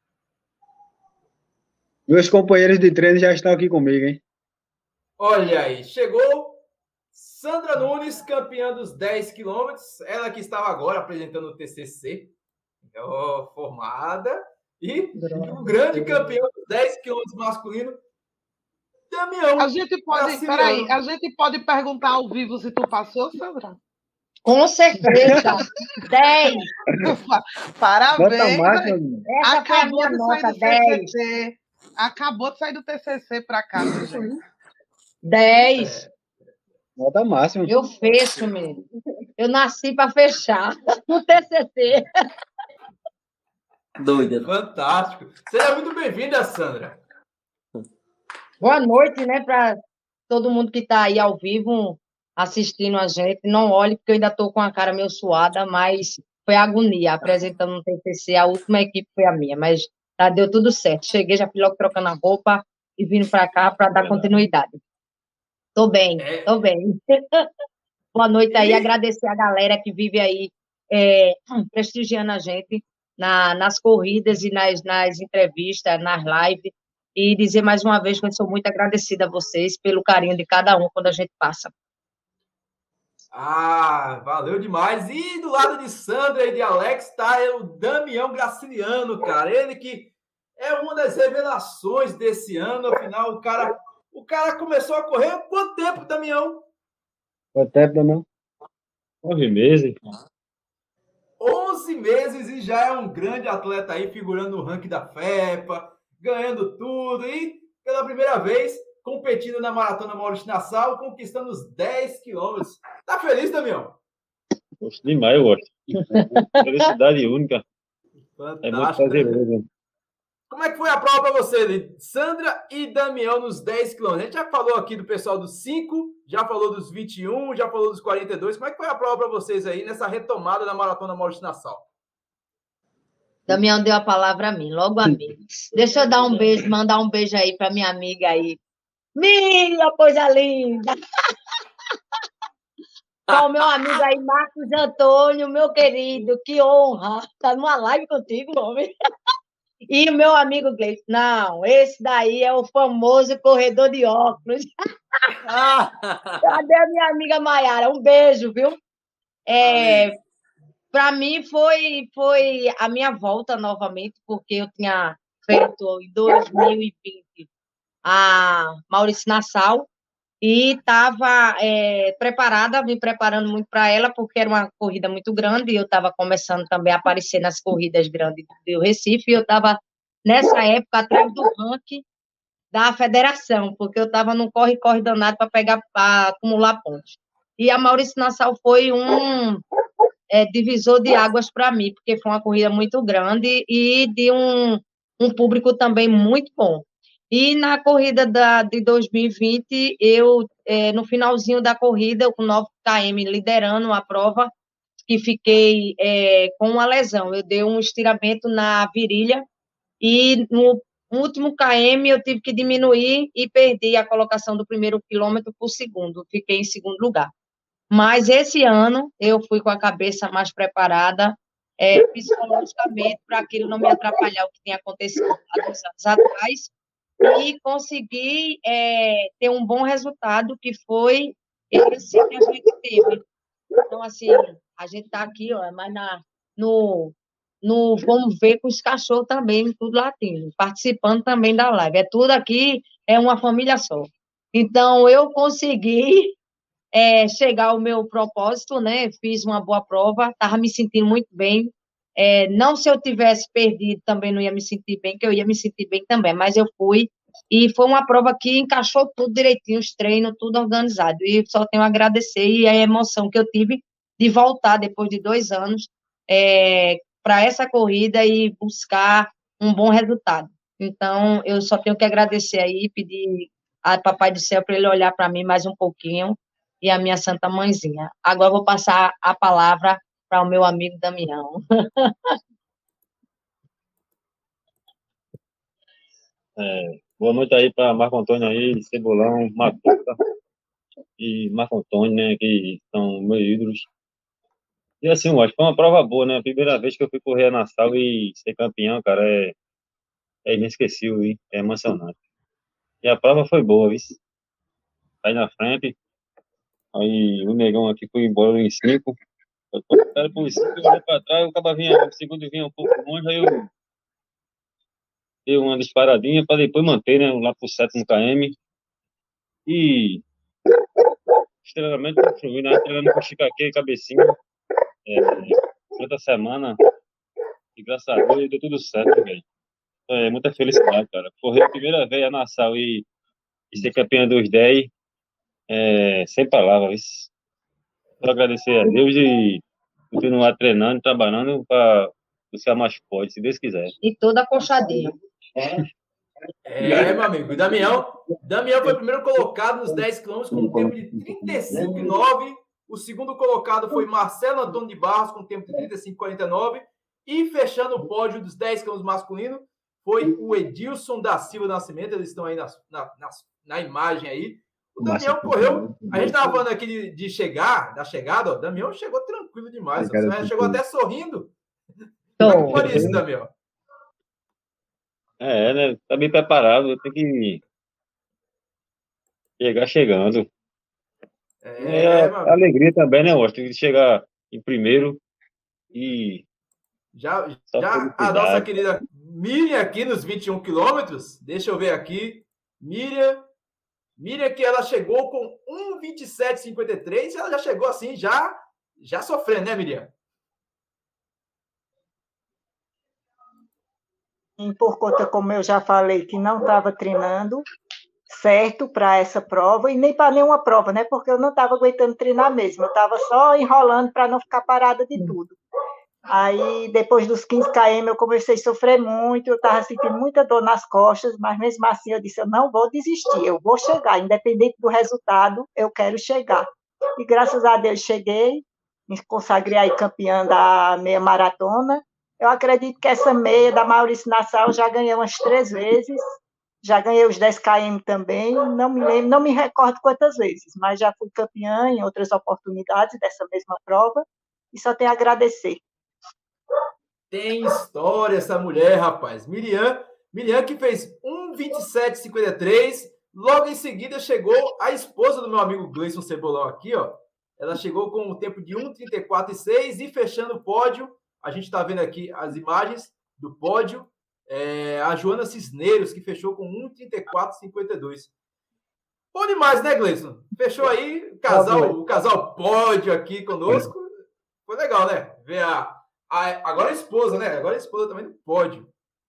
Speaker 5: Meus companheiros de treino já estão aqui comigo, hein?
Speaker 1: Olha aí, chegou Sandra Nunes, campeã dos dez quilômetros. Ela que estava agora apresentando o T C C. Oh, formada. E o grande campeão dos dez quilômetros masculino, Damião.
Speaker 2: A gente pode, peraí, a gente pode perguntar ao vivo se tu passou, Sandra?
Speaker 7: Com certeza. dez.
Speaker 2: Parabéns.
Speaker 7: Essa acabou foi a minha nota, dez.
Speaker 2: Acabou de sair do T C C para cá, gente.
Speaker 7: dez.
Speaker 5: Nota máxima.
Speaker 7: Eu fecho mesmo. Eu nasci para fechar no T C C.
Speaker 4: Doida.
Speaker 1: Fantástico. Seja muito bem-vinda, Sandra.
Speaker 7: Boa noite, né, para todo mundo que está aí ao vivo assistindo a gente. Não olhe, porque eu ainda estou com a cara meio suada, mas foi agonia apresentando no T C C. A última equipe foi a minha, mas tá, deu tudo certo. Cheguei, já fui logo trocando a roupa e vindo para cá para dar continuidade. Tô bem, é. tô bem. Boa noite aí, e... agradecer a galera que vive aí é, prestigiando a gente na, nas corridas e nas, nas entrevistas, nas lives, e dizer mais uma vez que eu sou muito agradecida a vocês pelo carinho de cada um quando a gente passa.
Speaker 1: Ah, valeu demais. E do lado de Sandra e de Alex está o Damião Graciliano, cara. Ele que é uma das revelações desse ano. Afinal, o cara, o cara começou a correr há quanto tempo, Damião?
Speaker 5: Quanto tempo, Damião?
Speaker 8: Nove meses.
Speaker 1: Onze meses e já é um grande atleta aí, figurando no ranking da FEPA, ganhando tudo e, pela primeira vez, competindo na Maratona Maurício Nassau, conquistando os dez quilômetros. Tá feliz, Damião?
Speaker 8: Gosto demais, eu gosto. Felicidade única.
Speaker 1: Fantástico.
Speaker 8: É muito prazeroso.
Speaker 1: Como é que foi a prova para você, Sandra e Damião, nos dez quilômetros? A gente já falou aqui do pessoal dos cinco, já falou dos vinte e um, já falou dos quarenta e dois. Como é que foi a prova para vocês aí nessa retomada da Maratona Maurício Nassau?
Speaker 7: Damião deu a palavra a mim, logo a mim. Deixa eu dar um beijo, mandar um beijo aí para minha amiga aí. Miriam, coisa linda! Com o meu amigo aí, Marcos Antônio, meu querido, que honra. Tá numa live contigo, homem. E o meu amigo Gleice. Não, esse daí é o famoso corredor de óculos. Cadê a minha amiga Maiara? Um beijo, viu? É, para mim foi, foi a minha volta novamente, porque eu tinha feito em dois mil e vinte a Maurício Nassau e estava é, preparada, me preparando muito para ela, porque era uma corrida muito grande, e eu estava começando também a aparecer nas corridas grandes do Recife, e eu estava, nessa época, atrás do ranking da federação, porque eu estava num corre-corre danado para pegar, para acumular pontos. E a Maurício Nassau foi um é, divisor de águas para mim, porque foi uma corrida muito grande e de um, um público também muito bom. E na corrida da, de dois mil e vinte, eu, é, no finalzinho da corrida, com nove quilômetros liderando a prova, que fiquei é, com uma lesão. Eu dei um estiramento na virilha e no último quilômetro eu tive que diminuir e perdi a colocação do primeiro quilômetro por segundo. Fiquei em segundo lugar. Mas esse ano eu fui com a cabeça mais preparada, é, psicologicamente, para aquilo não me atrapalhar o que tinha acontecido há dois anos atrás, e consegui é, ter um bom resultado, que foi esse que a gente teve. Então, assim, a gente está aqui, ó, mas na, no, no Vamos Ver com os cachorros também, tudo latindo, participando também da live. É tudo aqui, é uma família só. Então, eu consegui é, chegar ao meu propósito, né? Fiz uma boa prova, estava me sentindo muito bem. É, não se eu tivesse perdido, também não ia me sentir bem, que eu ia me sentir bem também, mas eu fui, e foi uma prova que encaixou tudo direitinho, os treinos, tudo organizado, e só tenho a agradecer, e a emoção que eu tive de voltar, depois de dois anos, é, para essa corrida e buscar um bom resultado. Então, eu só tenho que agradecer aí, pedir a Papai do Céu para ele olhar para mim mais um pouquinho, e a minha Santa Mãezinha. Agora eu vou passar a palavra para o meu amigo Damião.
Speaker 8: É, boa noite aí para Marco Antônio aí, Cebolão, Matuta e Marco Antônio, né, que são meus ídolos. E assim, eu acho que foi uma prova boa, né? A primeira vez que eu fui correr a Nassau e ser campeão, cara, é, é inesquecível, hein? É emocionante. E a prova foi boa, viu? Aí na frente, aí o negão aqui foi embora em cinco. Eu tô cara por cinco, eu olhei pra trás, o cara vinha, o segundo vinha um pouco longe, aí eu dei uma disparadinha para depois manter, né? Lá pro sétimo quilômetro. E extremamente fluindo, né? Treinando com Chicaquei e cabecinha. É, toda semana. E graças a Deus deu tudo certo, velho. É muita felicidade, cara. Correr a primeira vez a Nassau e, e ser campeão dos dez, é, sem palavras. Só agradecer a Deus e continuar treinando, trabalhando para buscar mais forte, se Deus quiser.
Speaker 7: E toda acolchadinha.
Speaker 1: É, meu amigo. Damião, Damião foi o primeiro colocado nos dez quilômetros com um tempo de trinta e cinco e nove. O segundo colocado foi Marcelo Antônio de Barros com um tempo de trinta e cinco e quarenta e nove. E fechando o pódio dos dez quilômetros masculino foi o Edilson da Silva Nascimento. Eles estão aí na, na, na, na imagem aí. O Damião correu. A gente estava falando aqui de, de chegar, da chegada. Ó, o Damião chegou tranquilo demais. Ó, chegou até sorrindo. Como é que foi isso, Damião?
Speaker 8: É, né? Tá bem preparado, tem que chegar chegando. É, é a alegria também, né, Austin? De chegar em primeiro e.
Speaker 1: Já, já a nossa querida Miriam aqui nos vinte e um quilômetros. Deixa eu ver aqui. Miriam. Miriam que ela chegou com um vinte e sete e cinquenta e três. Ela já chegou assim, já, já sofrendo, né, Miriam?
Speaker 3: Por conta, como eu já falei, que não estava treinando certo para essa prova, e nem para nenhuma prova, né? Porque eu não estava aguentando treinar mesmo, eu estava só enrolando para não ficar parada de tudo. Aí, depois dos quinze quilômetros, eu comecei a sofrer muito, eu estava sentindo muita dor nas costas, mas mesmo assim eu disse, eu não vou desistir, eu vou chegar, independente do resultado, eu quero chegar. E graças a Deus cheguei, me consagrei aí campeã da meia maratona. Eu acredito que essa meia da Maurício Nassau já ganhei umas três vezes, já ganhei os dez quilômetros também, não me lembro, não me recordo quantas vezes, mas já fui campeã em outras oportunidades dessa mesma prova, e só tenho a agradecer.
Speaker 1: Tem história essa mulher, rapaz. Miriam, Miriam que fez um vinte e sete e cinquenta e três, logo em seguida chegou a esposa do meu amigo Gleison Cebolão aqui, ó. Ela chegou com um tempo de um trinta e quatro e seis e fechando o pódio. A gente está vendo aqui as imagens do pódio. É, a Joana Cisneiros, que fechou com um trinta e quatro e cinquenta e dois. Bom demais, né, Gleison? Fechou aí, o casal, o casal pódio aqui conosco. Foi legal, né? Ver a, a, agora a esposa, né? Agora a esposa também no pódio.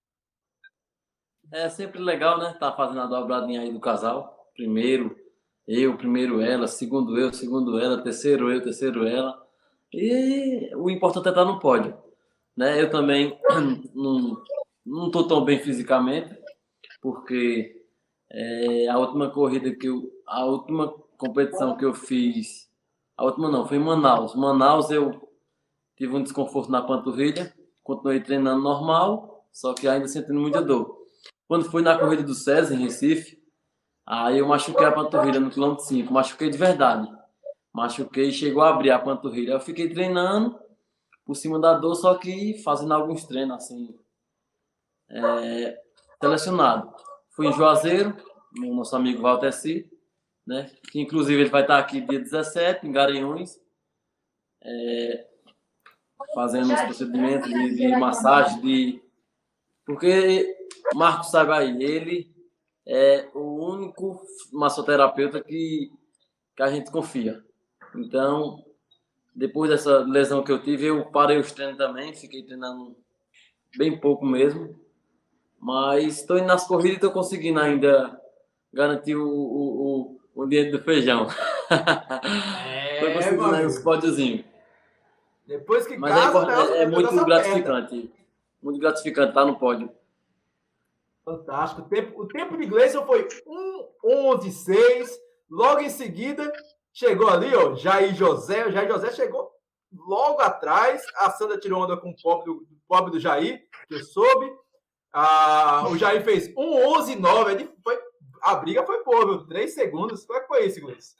Speaker 4: É sempre legal, né? Tá fazendo a dobradinha aí do casal. Primeiro eu, primeiro ela, segundo eu, segundo ela, terceiro eu, terceiro ela. E o importante é estar no pódio, né? Eu também não, não tô tão bem fisicamente, porque é, a última corrida que eu... A última competição que eu fiz... A última não, foi em Manaus. Manaus eu tive um desconforto na panturrilha, continuei treinando normal, só que ainda sentindo muita dor. Quando fui na corrida do César, em Recife, aí eu machuquei a panturrilha no quilômetro cinco, machuquei de verdade. Machuquei e chegou a abrir a panturrilha. Eu fiquei treinando por cima da dor, só que fazendo alguns treinos assim, é, selecionado. Fui em Juazeiro, o nosso amigo Valteci, né? Que inclusive ele vai estar aqui dia dezessete, em Garanhuns, é, fazendo os procedimentos de, de massagem, de... porque Marcos sabe aí, ele é o único massoterapeuta que, que a gente confia. Então, depois dessa lesão que eu tive, eu parei os treinos também, fiquei treinando bem pouco mesmo, mas estou indo nas corridas e estou conseguindo ainda garantir o, o, o, o dinheiro do feijão. Estou
Speaker 1: É,
Speaker 4: conseguindo aí uns pódiozinhos.
Speaker 1: Depois que
Speaker 4: Mas
Speaker 1: casa,
Speaker 4: é, é, é muito gratificante.
Speaker 1: Aperta.
Speaker 4: Muito gratificante estar no pódio.
Speaker 1: Fantástico. O tempo, o tempo de Gleison foi um onze seis. Logo em seguida, chegou ali, ó, Jair José. O Jair José chegou logo atrás. A Sandra tirou onda com o pobre do, pobre do Jair, que eu soube. Ah, o Jair fez um onze nove. Foi, a briga foi boa, viu? três segundos. Como é que foi isso, Gleison?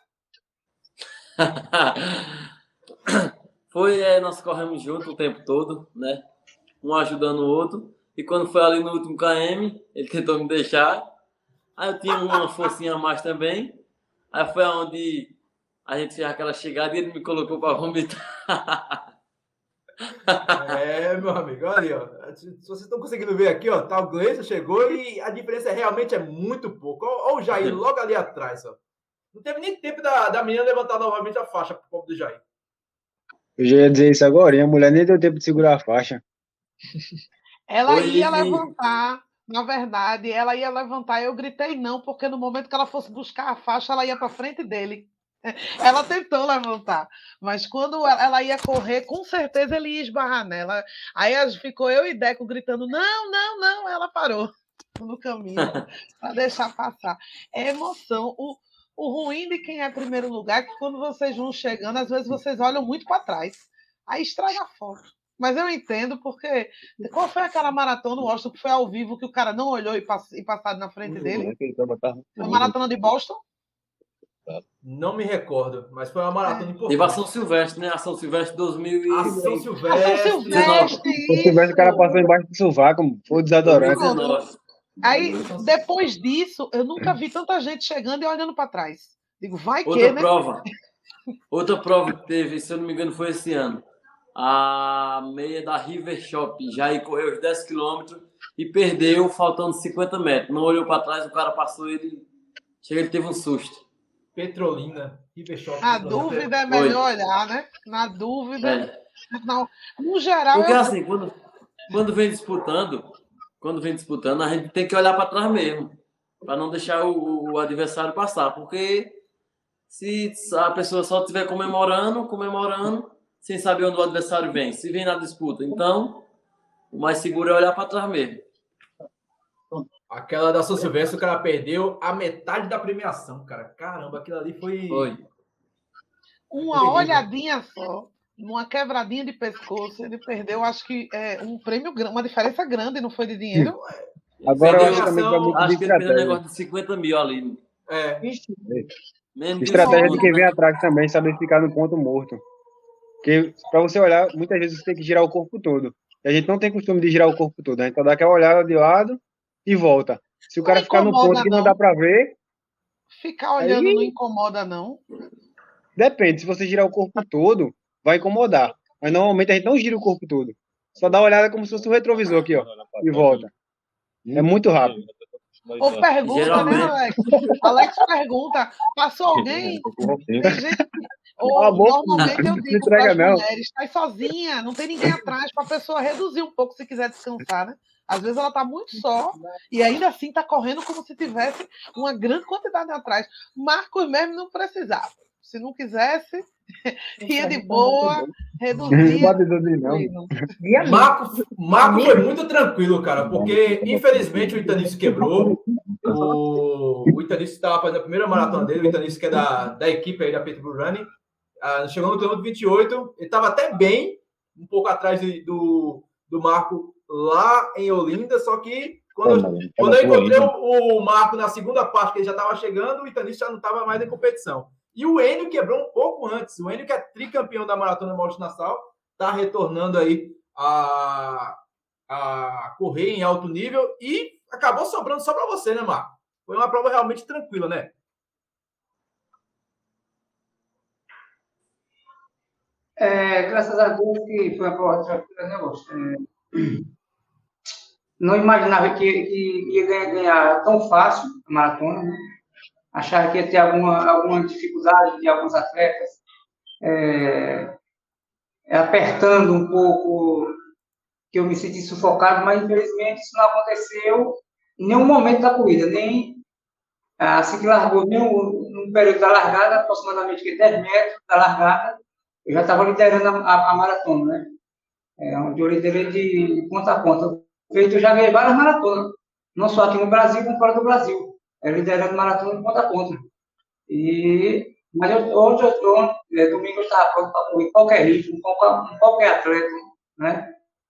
Speaker 4: Foi, é, nós corremos junto o tempo todo, né? Um ajudando o outro. E quando foi ali no último K M, ele tentou me deixar. Aí eu tinha uma forcinha a mais também. Aí foi onde a gente fez aquela chegada e ele me colocou para vomitar.
Speaker 1: É, meu amigo, olha aí, ó. Se vocês estão conseguindo ver aqui, ó, tá o Gleison chegou e a diferença realmente é muito pouco. Olha o Jair logo ali atrás, ó. Não teve nem tempo da, da menina levantar novamente a faixa pro povo do Jair.
Speaker 5: Eu já ia dizer isso agora, e a mulher nem deu tempo de segurar a faixa.
Speaker 2: Ela Oi, ia levantar, na verdade, ela ia levantar, eu gritei não, porque no momento que ela fosse buscar a faixa, ela ia para frente dele. Ela tentou levantar, mas quando ela ia correr, com certeza ele ia esbarrar nela. Aí ficou eu e Deco gritando, não, não, não, ela parou no caminho para deixar passar. É emoção. O, o ruim de quem é primeiro lugar é que quando vocês vão chegando, às vezes vocês olham muito para trás. Aí estraga a foto. Mas eu entendo, porque qual foi aquela maratona, o Washington, que foi ao vivo, que o cara não olhou e, pass... e passado na frente dele? A maratona de Boston?
Speaker 1: Não me recordo, mas foi uma maratona é. importante.
Speaker 4: Teve a São Silvestre, né? A São Silvestre dois mil e
Speaker 1: A São Silvestre.
Speaker 2: A São Silvestre,
Speaker 5: isso. Silvestre, o cara passou embaixo do sovaco, foi desodorante.
Speaker 2: Aí, depois disso, eu nunca vi tanta gente chegando e olhando para trás. Digo, vai que,
Speaker 4: Outra
Speaker 2: né?
Speaker 4: prova. Outra prova que teve, se eu não me engano, foi esse ano. A meia da River Shop, já correu os dez quilômetros e perdeu faltando cinquenta metros. Não olhou para trás, o cara passou, ele chega, ele teve um susto.
Speaker 1: Petrolina, River Shop.
Speaker 2: Na dúvida é melhor Oi. olhar, né? Na dúvida.
Speaker 4: É.
Speaker 2: Não, no geral.
Speaker 4: Porque
Speaker 2: eu...
Speaker 4: assim, quando, quando vem disputando, quando vem disputando, a gente tem que olhar para trás mesmo, para não deixar o, o adversário passar. Porque se a pessoa só estiver comemorando, comemorando, sem saber onde o adversário vem, se vem na disputa. Então, o mais seguro é olhar para trás mesmo.
Speaker 1: Aquela da São Silvestre, o cara perdeu a metade da premiação, cara. Caramba, aquilo ali foi...
Speaker 4: Foi.
Speaker 2: Uma foi olhadinha só, uma quebradinha de pescoço, ele perdeu, acho que é, um prêmio, uma diferença grande, não foi de dinheiro?
Speaker 5: Agora eu
Speaker 4: acho,
Speaker 5: acho, também que é muito
Speaker 4: acho que ele perdeu um negócio de cinquenta mil ali.
Speaker 1: É.
Speaker 5: Mesmo estratégia de quem vem atrás também, saber ficar no ponto morto. Porque, para você olhar, muitas vezes você tem que girar o corpo todo. E a gente não tem costume de girar o corpo todo. A gente só dá aquela olhada de lado e volta. Se o cara
Speaker 2: não
Speaker 5: ficar no ponto que não, não dá para ver...
Speaker 2: Ficar olhando aí... não incomoda, não?
Speaker 5: Depende. Se você girar o corpo todo, vai incomodar. Mas, normalmente, a gente não gira o corpo todo. Só dá uma olhada como se fosse o retrovisor aqui, ó. E volta. É muito rápido.
Speaker 2: Ou pergunta,
Speaker 4: Geralmente...
Speaker 2: né, Alex? Alex pergunta, passou alguém? Tem gente... Ou, normalmente eu digo para as mulheres, está sozinha, não tem ninguém atrás, para a pessoa reduzir um pouco se quiser descansar, né? Às vezes ela está muito só e ainda assim está correndo como se tivesse uma grande quantidade atrás. Marcos mesmo não precisava. Se não quisesse, ia de boa, reduzia.
Speaker 1: Marco, Marco foi muito tranquilo, cara, porque infelizmente o Itanício quebrou. O, o Itanício estava fazendo a primeira maratona dele, o Itanício que é da, da equipe aí da Pitbull Running. Ah, chegou no quilômetro vinte e oito, ele estava até bem, um pouco atrás de, do, do Marco lá em Olinda, só que quando, eu, quando eu encontrei o, o Marco na segunda parte, que ele já estava chegando, o Itanício já não estava mais em competição. E o Enio quebrou um pouco antes. O Enio, que é tricampeão da Maratona Maurício-Nassau, está retornando aí a, a correr em alto nível e acabou sobrando só para você, né, Marco? Foi uma prova realmente tranquila, né?
Speaker 6: É, graças a Deus que foi uma prova tranquila, né, Augusto? É, não imaginava que, que ia ganhar, ganhar tão fácil a maratona, né? Achava que ia ter alguma, alguma dificuldade de alguns atletas, é, apertando um pouco, que eu me senti sufocado, mas infelizmente isso não aconteceu em nenhum momento da corrida, nem assim que largou, nem no período da largada, aproximadamente dez metros da largada, eu já estava liderando a, a, a maratona, né? É, onde eu liderei de ponta a ponta. Feito, eu já ganhei várias maratonas, não só aqui no Brasil, como fora do Brasil. É, liderando maratona de ponta a ponta. E, mas eu, hoje, eu, eu, é, domingo, eu estava pronto para correr qualquer ritmo, qualquer, qualquer atleta, né?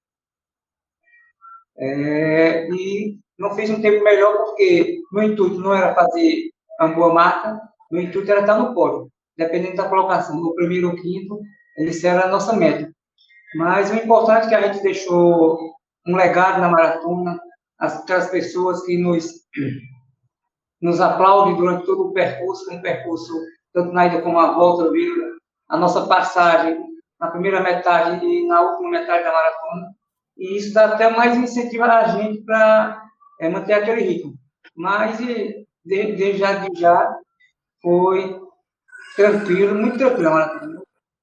Speaker 6: É, e não fiz um tempo melhor porque meu intuito não era fazer uma boa marca, meu intuito era estar no pódio, dependendo da colocação, no primeiro ou quinto, esse era a nossa meta. Mas o importante é que a gente deixou um legado na maratona, aquelas pessoas que nos, nos aplaudem durante todo o percurso, um percurso, tanto na ida como na volta, viram a nossa passagem na primeira metade e na última metade da maratona. E isso dá até mais incentivo a gente para é, manter aquele ritmo. Mas, de, de já de já, foi tranquilo, muito tranquilo a maratona.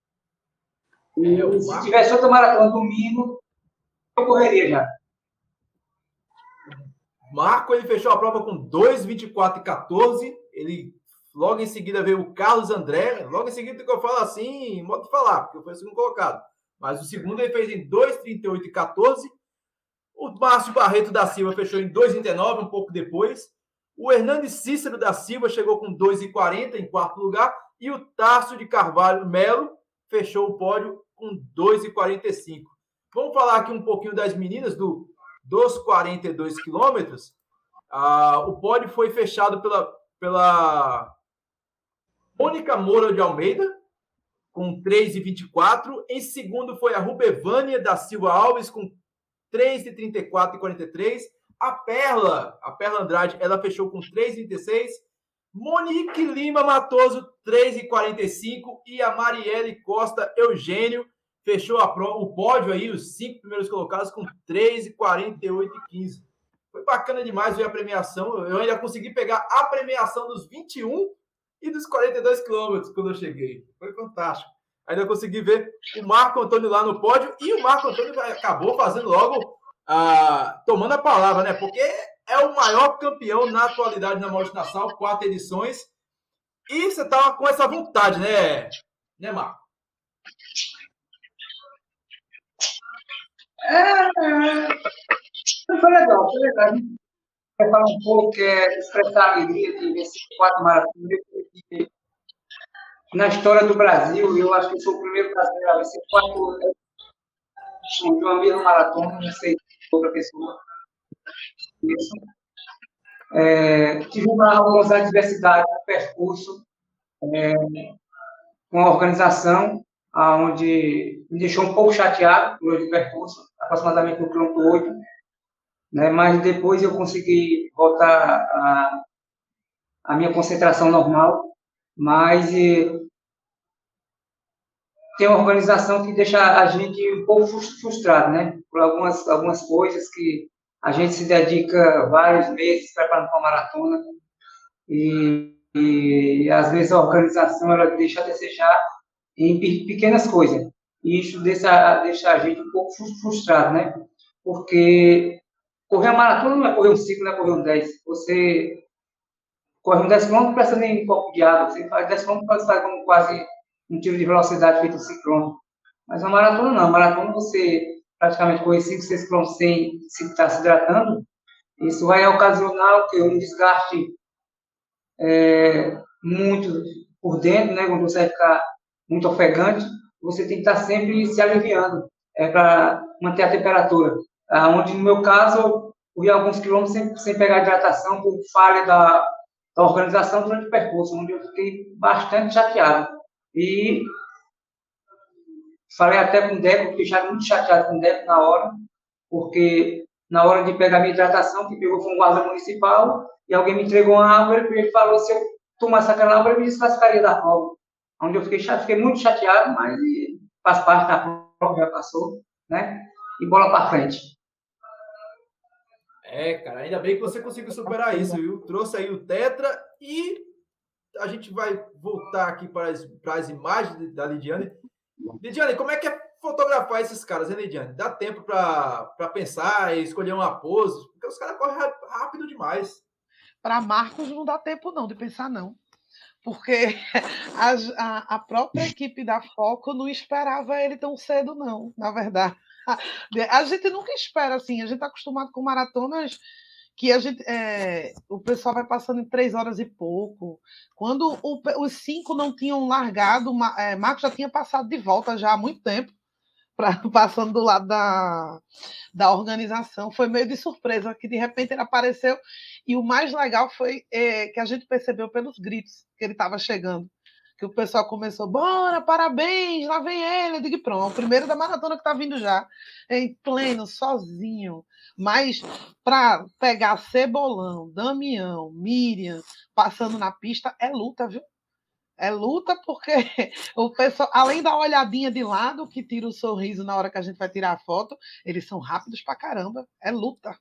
Speaker 6: E é, se tivesse outra maratona domingo, eu correria já.
Speaker 1: Marco, ele fechou a prova com dois vinte e quatro e quatorze. Ele, logo em seguida, veio o Carlos André. Logo em seguida, que eu falo assim, em modo de falar, porque foi o segundo colocado. Mas o segundo ele fez em dois trinta e oito e quatorze. O Márcio Barreto da Silva fechou em dois vinte e nove, um pouco depois. O Hernandes Cícero da Silva chegou com dois e quarenta em quarto lugar. E o Tássio de Carvalho Melo fechou o pódio com dois e quarenta e cinco. Vamos falar aqui um pouquinho das meninas do, dos quarenta e dois quilômetros. Ah, o pódio foi fechado pela, pela Mônica Moura de Almeida, com três e vinte e quatro. Em segundo foi a Rubevânia da Silva Alves, com três e trinta e quatro e quarenta e três. A Perla, a Perla Andrade, ela fechou com três e trinta e seis. Monique Lima Matoso, três e quarenta e cinco. E a Marielle Costa Eugênio fechou a pro, o pódio aí, os cinco primeiros colocados, com três e quarenta e oito e quinze. Foi bacana demais ver a premiação. Eu ainda consegui pegar a premiação dos vinte e um e dos quarenta e dois quilômetros quando eu cheguei. Foi fantástico. Ainda consegui ver o Marco Antônio lá no pódio, e o Marco Antônio acabou fazendo logo, ah, tomando a palavra, né? Porque é o maior campeão na atualidade na Maurício-Nassau, quatro edições. E você estava com essa vontade, né, né, Marco?
Speaker 6: É, foi legal, foi legal. Quer falar um pouco, é, expressar a alegria de vencer quatro maratonas. Na história do Brasil, eu acho que eu sou o primeiro brasileiro a vencer quatro de uma mesma maratona, não sei de outra pessoa. Isso. É, tive uma, algumas adversidades no percurso, é, com a organização, onde me deixou um pouco chateado durante o percurso, aproximadamente no quilômetro oito, né, mas depois eu consegui voltar a, a minha concentração normal, mas e, tem uma organização que deixa a gente um pouco frustrado, né, por algumas, algumas coisas que a gente se dedica vários meses preparando para a maratona e, e às vezes a organização ela deixa a desejar em pequenas coisas. E isso deixa, deixa a gente um pouco frustrado, né? Porque correr a maratona não é correr um cinco, não é correr um dez. Você corre um dez quilômetros, não precisa nem um copo de água. Você faz dez quilômetros, pode fazer como quase um tiro de velocidade feito um ciclone. Mas a maratona não. A maratona você praticamente correr cinco, seis quilômetros sem estar se hidratando, isso vai ocasionar um desgaste é, muito por dentro, né? Quando você vai ficar muito ofegante, você tem que estar sempre se aliviando é, para manter a temperatura. Ah, onde, no meu caso, eu corri alguns quilômetros sem, sem pegar hidratação por falha da, da organização durante o percurso, onde eu fiquei bastante chateado. E falei até com o Deco, fiquei muito chateado com o Deco na hora, porque na hora de pegar minha hidratação, que pegou foi um guarda municipal, e alguém me entregou uma água, ele falou, se eu tomasse aquela água, ele me desclassificaria da prova. Onde eu fiquei, chateado, fiquei muito chateado, mas faz parte da prova, já passou, né? E bola para frente.
Speaker 1: É, cara, ainda bem que você conseguiu superar isso, viu? Trouxe aí o Tetra e a gente vai voltar aqui para as, para as imagens da Lidiane. Lidiane, como é que é fotografar esses caras, hein, Lidiane? Dá tempo para pensar e escolher uma pose? Porque os caras correm rápido demais.
Speaker 2: Para Marcos não dá tempo não de pensar, não. Porque a, a, a própria equipe da Foco não esperava ele tão cedo, não, na verdade. A, a gente nunca espera, assim, a gente está acostumado com maratonas que a gente, é, o pessoal vai passando em três horas e pouco. Quando o, os cinco não tinham largado, é, Marcos já tinha passado de volta já há muito tempo, pra, passando do lado da, da organização. Foi meio de surpresa, que de repente ele apareceu. E o mais legal foi é, que a gente percebeu pelos gritos que ele estava chegando. Que o pessoal começou, bora, parabéns, lá vem ele. Eu digo, pronto, o primeiro da maratona que está vindo já, em pleno, sozinho. Mas para pegar Cebolão, Damião, Miriam, passando na pista, é luta, viu? É luta porque o pessoal, além da olhadinha de lado, que tira o sorriso na hora que a gente vai tirar a foto, eles são rápidos pra caramba. É luta.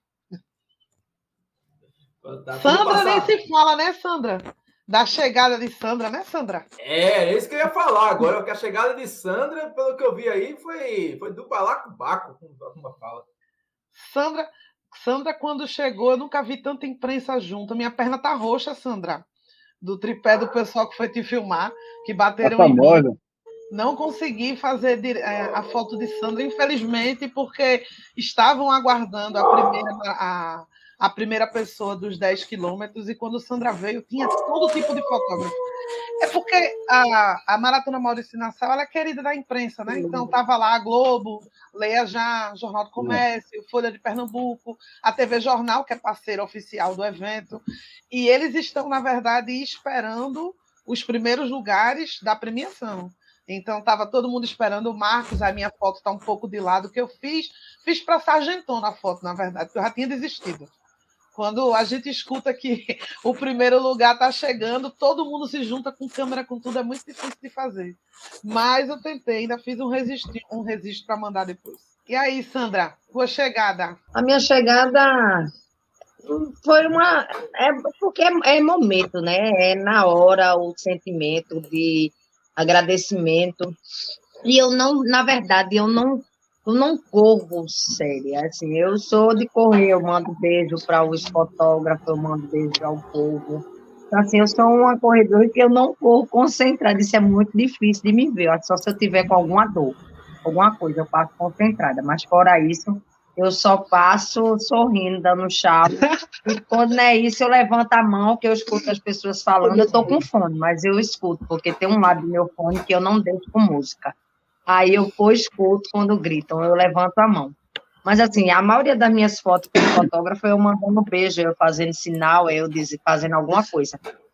Speaker 2: Tá Sandra nem se fala, né, Sandra? Da chegada de Sandra, né, Sandra?
Speaker 1: É, é isso que eu ia falar agora, que a chegada de Sandra, pelo que eu vi aí, foi, foi do balacobaco, como fala.
Speaker 2: Sandra, Sandra, quando chegou, eu nunca vi tanta imprensa junto. Minha perna tá roxa, Sandra. Do tripé do pessoal que foi te filmar, que bateram
Speaker 5: tá
Speaker 2: em
Speaker 5: famosa.
Speaker 2: mim. Não consegui fazer a foto de Sandra, infelizmente, porque estavam aguardando a primeira, a, a primeira pessoa dos dez quilômetros, e quando Sandra veio, tinha todo tipo de fotógrafo. É porque a, a Maratona Maurício Nassau ela é querida da imprensa, né? Então estava lá a Globo, Leia Já, Jornal do Comércio, Folha de Pernambuco, a T V Jornal, que é parceira oficial do evento, e eles estão, na verdade, esperando os primeiros lugares da premiação. Então, estava todo mundo esperando o Marcos, a minha foto está um pouco de lado, que eu fiz, fiz para sargentona a foto, na verdade, porque eu já tinha desistido. Quando a gente escuta que o primeiro lugar está chegando, todo mundo se junta com câmera, com tudo, é muito difícil de fazer. Mas eu tentei, ainda fiz um registro, um registro para mandar depois. E aí, Sandra, tua chegada?
Speaker 7: A minha chegada foi uma... É, porque é, é momento, né? É na hora o sentimento de agradecimento. E eu não, na verdade, eu não, eu não corro sério. Assim, eu sou de correr, eu mando beijo para os fotógrafos, eu mando beijo ao povo. Então, assim, eu sou uma corredora que eu não corro concentrada. Isso é muito difícil de me ver. Só se eu tiver com alguma dor, alguma coisa, eu passo concentrada. Mas, fora isso, eu só passo sorrindo, dando chave. E quando não é isso, eu levanto a mão, que eu escuto as pessoas falando. Eu estou com fone, mas eu escuto, porque tem um lado do meu fone que eu não deixo com música. Aí eu vou escuto quando gritam, eu levanto a mão. Mas, assim, a maioria das minhas fotos como fotógrafo, eu mandando beijo, eu fazendo sinal, eu fazendo alguma coisa.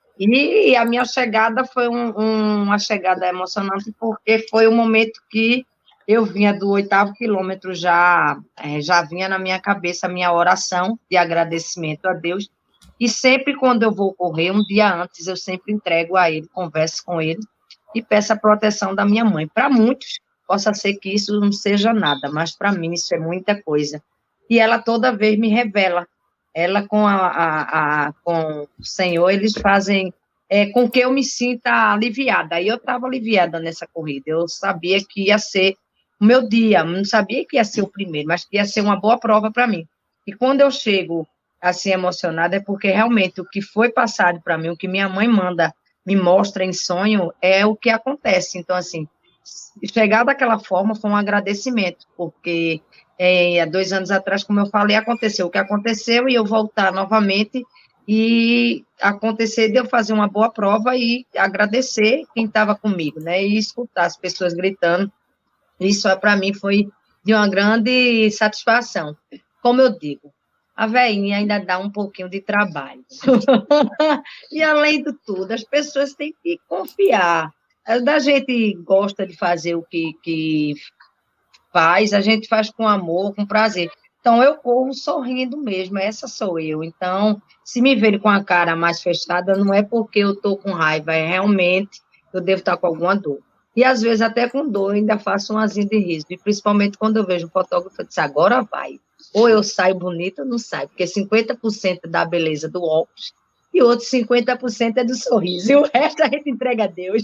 Speaker 7: E a minha chegada foi um, um, uma chegada emocionante, porque foi um momento que eu vinha do oitavo quilômetro, já, é, já vinha na minha cabeça a minha oração de agradecimento a Deus, e sempre quando eu vou correr, um dia antes, eu sempre entrego a ele, converso com ele, e peço a proteção da minha mãe. Para muitos, possa ser que isso não seja nada, mas para mim isso é muita coisa. e ela toda vez me revela. Ela com, a, a, a, com o Senhor, eles fazem é, com que eu me sinta aliviada. Aí eu estava aliviada nessa corrida, eu sabia que ia ser o meu dia, não sabia que ia ser o primeiro, mas que ia ser uma boa prova para mim. E quando eu chego assim emocionada, é porque realmente o que foi passado para mim, o que minha mãe manda, me mostra em sonho, é o que acontece. Então, assim, chegar daquela forma foi um agradecimento, porque é, há dois anos atrás, como eu falei, aconteceu o que aconteceu, e eu voltar novamente, e acontecer de eu fazer uma boa prova e agradecer quem estava comigo, né, e escutar as pessoas gritando. Isso, para mim, foi de uma grande satisfação. Como eu digo, a veinha ainda dá um pouquinho de trabalho. E, além de tudo, as pessoas têm que confiar. A gente gosta de fazer o que, que faz, a gente faz com amor, com prazer. Então, eu corro sorrindo mesmo, essa sou eu. Então, se me verem com a cara mais fechada, não é porque eu estou com raiva, é realmente eu devo estar com alguma dor. E, às vezes, até com dor, eu ainda faço um azinho de riso. E, principalmente, quando eu vejo um fotógrafo, eu disse, agora vai. Ou eu saio bonita ou não saio, porque cinquenta por cento da beleza do óculos e outros cinquenta por cento é do sorriso. E o resto a gente entrega a Deus.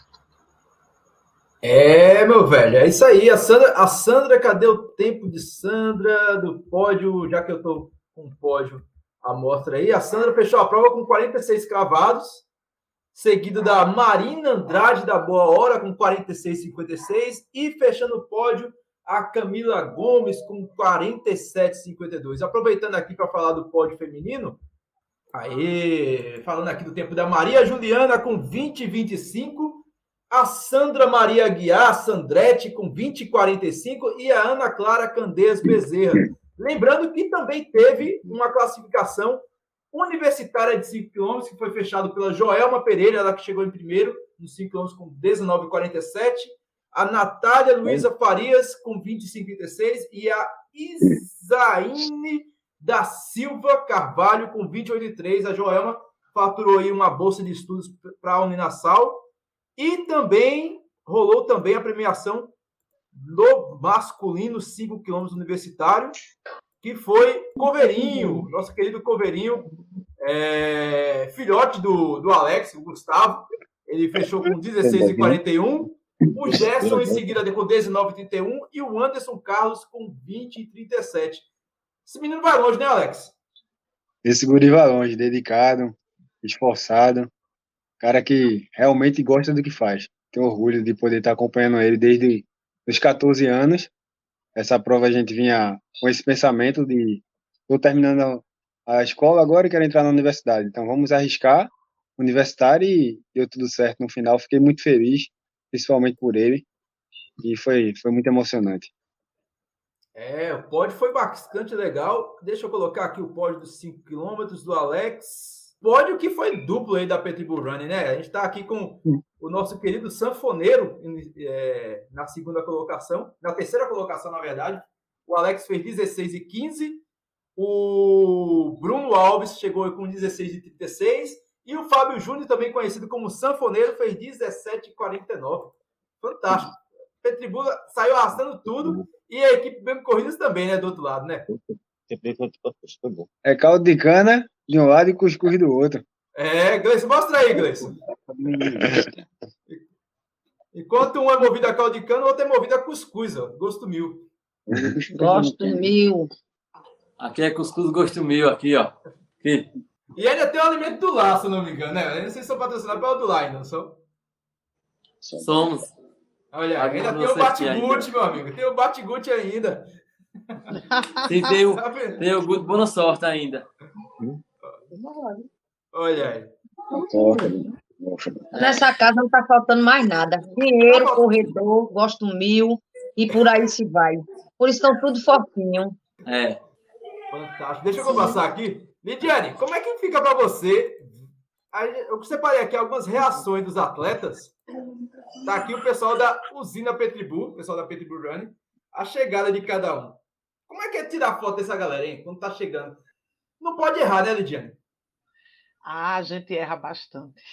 Speaker 1: É, meu velho, é isso aí. A Sandra, a Sandra, cadê o tempo de Sandra do pódio? Já que eu tô com o pódio, a mostra aí. A Sandra fechou a prova com quarenta e seis cravados, seguido da Marina Andrade da Boa Hora com quarenta e seis vírgula cinquenta e seis e fechando o pódio a Camila Gomes com quarenta e sete vírgula cinquenta e dois. Aproveitando aqui para falar do pódio feminino, aí, falando aqui do tempo da Maria Juliana com vinte vírgula vinte e cinco, a Sandra Maria Aguiar, Sandrete, com vinte vírgula quarenta e cinco, e a Ana Clara Candeias Bezerra. Lembrando que também teve uma classificação universitária de cinco quilômetros, que foi fechado pela Joelma Pereira, ela que chegou em primeiro, nos cinco quilômetros com dezenove vírgula quarenta e sete, a Natália Luiza Farias, com vinte vírgula cinquenta e seis, e a Isaine da Silva Carvalho, com vinte vírgula oitenta e três. A Joelma faturou aí uma bolsa de estudos para a Uninasal. E também rolou também a premiação do masculino cinco quilômetros universitário, que foi Coveirinho, nosso querido Coveirinho, é, filhote do, do Alex, o Gustavo. Ele fechou com dezesseis vírgula quarenta e um, o Gerson em seguida com dezenove vírgula trinta e um e o Anderson Carlos com vinte vírgula trinta e sete. Esse menino vai longe, né, Alex?
Speaker 5: Esse guri vai longe, dedicado, esforçado. Cara que realmente gosta do que faz. Tenho orgulho de poder estar acompanhando ele desde os catorze anos. Essa prova a gente vinha com esse pensamento de estou terminando a escola agora e quero entrar na universidade. Então vamos arriscar universitário, e deu tudo certo no final. Fiquei muito feliz, principalmente por ele, e foi, foi muito emocionante.
Speaker 1: É, o pódio foi bastante legal. Deixa eu colocar aqui o pódio dos cinco quilômetros do Alex. Pódio que foi duplo aí da Petribull Running, né? A gente está aqui com o nosso querido sanfoneiro é, na segunda colocação, na terceira colocação, na verdade. O Alex fez dezesseis e quinze, o Bruno Alves chegou com dezesseis e trinta e seis, e o Fábio Júnior, também conhecido como sanfoneiro, fez dezessete e quarenta e nove. Fantástico. Petribull saiu arrastando tudo, e a equipe Bem Corridas também, né? Do outro lado, né?
Speaker 5: É caldo de cana de um lado e cuscuz do outro.
Speaker 1: É, Gleison, mostra aí, Gleison. Enquanto um é movido a caldo de cana, o outro é movido a cuscuz, ó, gosto mil.
Speaker 7: Gosto mil.
Speaker 4: Aqui é cuscuz gosto mil, aqui, ó. Aqui.
Speaker 1: E ainda tem o alimento do Lar, se eu não me engano, né? Eu não sei se são patrocinados pelo do Lar ainda, não são?
Speaker 4: Somos.
Speaker 1: Olha, ainda tem o Batigute, meu amigo. Tem o Batigute ainda.
Speaker 4: Sim, tem o, tem o Guto Boa Sorte ainda.
Speaker 1: Olha aí.
Speaker 7: Nessa casa não está faltando mais nada. Dinheiro, corredor, gosto mil, e por aí se vai. Por isso estão tudo fortinho.
Speaker 4: É.
Speaker 1: Fantástico. Deixa eu passar aqui. Lidiane, como é que fica para você? Eu separei aqui algumas reações dos atletas. Tá aqui o pessoal da usina Petribull, o pessoal da Petribull Running, a chegada de cada um. Como é que é tirar foto dessa galera, hein? Quando tá chegando. Não pode errar, né, Lidiane?
Speaker 2: Ah, a gente erra bastante.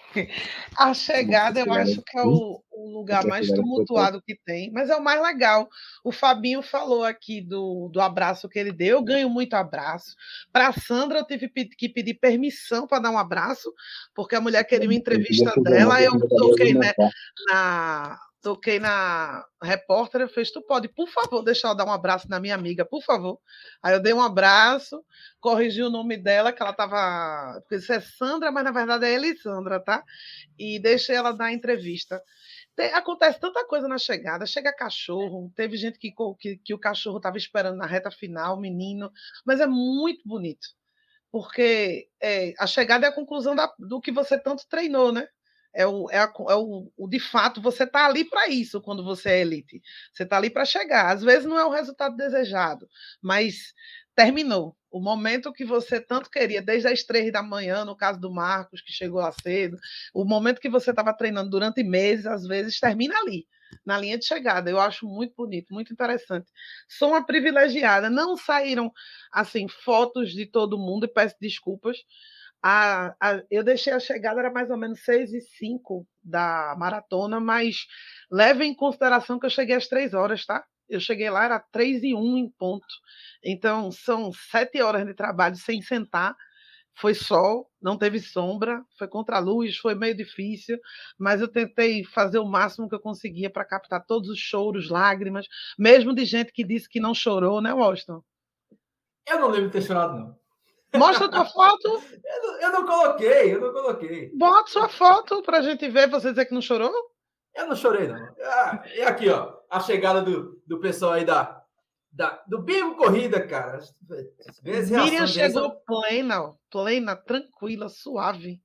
Speaker 2: A chegada, eu acho que é o, o lugar mais tumultuado que tem, mas é o mais legal. O Fabinho falou aqui do, do abraço que ele deu, eu ganho muito abraço. Para a Sandra, eu tive que pedir permissão para dar um abraço, porque a mulher queria uma entrevista dela, eu toquei, né, na... Toquei na repórter, eu fiz, tu pode, por favor, deixar eu dar um abraço na minha amiga, por favor. Aí eu dei um abraço, corrigi o nome dela, que ela estava... Porque isso é Sandra, mas na verdade é Elisandra, tá? E deixei ela dar a entrevista. Tem, acontece tanta coisa na chegada, chega cachorro, teve gente que, que, que o cachorro estava esperando na reta final, o menino, mas é muito bonito, porque é, a chegada é a conclusão da, do que você tanto treinou, né? É o, é, a, é o, o de fato, você está ali para isso quando você é elite. Você está ali para chegar. Às vezes não é o resultado desejado, mas terminou. O momento que você tanto queria, desde as três da manhã, no caso do Marcos, que chegou lá cedo, o momento que você estava treinando durante meses, às vezes termina ali, na linha de chegada. Eu acho muito bonito, muito interessante. Sou uma privilegiada. Não saíram assim fotos de todo mundo, e peço desculpas. A, a, eu deixei a chegada, era mais ou menos seis e cinco da maratona, mas leve em consideração que eu cheguei às três horas, tá? Eu cheguei lá, era três e um em ponto. Então, são sete horas de trabalho sem sentar. Foi sol, não teve sombra, foi contra a luz, foi meio difícil, mas eu tentei fazer o máximo que eu conseguia para captar todos os choros, lágrimas, mesmo de gente que disse que não chorou, né, Washington?
Speaker 1: Eu não lembro de ter chorado, não.
Speaker 2: Mostra a tua foto.
Speaker 1: Eu não, eu não coloquei, eu não coloquei.
Speaker 2: Bota sua foto pra gente ver, você dizer que não chorou?
Speaker 1: Eu não chorei, não. Ah, e aqui, ó, a chegada do, do pessoal aí da, da, do Bingo Corrida, cara.
Speaker 2: Miriam chegou plena, plena, tranquila, suave.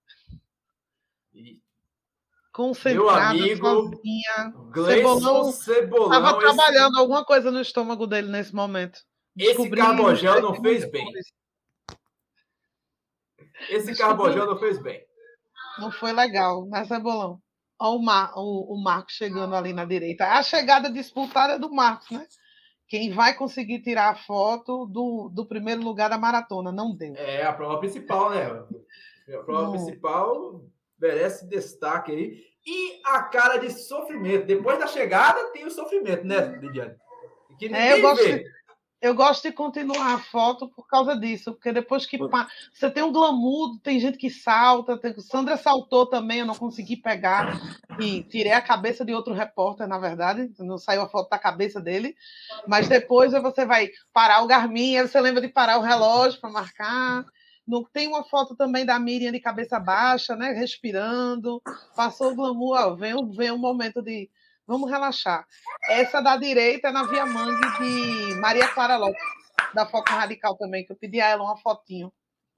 Speaker 1: E...
Speaker 2: Concentrada,
Speaker 1: meu amigo,
Speaker 2: sozinha.
Speaker 1: Gleison Cebolão.
Speaker 2: Estava
Speaker 1: esse...
Speaker 2: trabalhando alguma coisa no estômago dele nesse momento.
Speaker 1: Esse carbogel não fez bem. Esse carbogel não fez bem.
Speaker 2: Não foi legal, né, Cebolão? Olha o, Mar, o, o Marcos chegando ali na direita. A chegada disputada é do Marcos, né? Quem vai conseguir tirar a foto do, do primeiro lugar da maratona. Não deu.
Speaker 1: É, a prova principal, né? A prova não. principal merece destaque aí. E a cara de sofrimento. Depois da chegada, tem o sofrimento, né, Lidiane? Que
Speaker 2: é, eu gosto vê. De... Eu gosto de continuar a foto por causa disso, porque depois que pá, você tem um glamour, tem gente que salta, tem... Sandra saltou também, eu não consegui pegar, e tirei a cabeça de outro repórter, na verdade, não saiu a foto da cabeça dele, mas depois você vai parar o Garmin, aí você lembra de parar o relógio para marcar. Não, tem uma foto também da Miriam de cabeça baixa, né, respirando, passou o glamour, ó, vem, vem um momento de... Vamos relaxar. Essa da direita é na Via Mangue de Maria Clara Lopes, da Foco Radical também, que eu pedi a ela uma fotinho.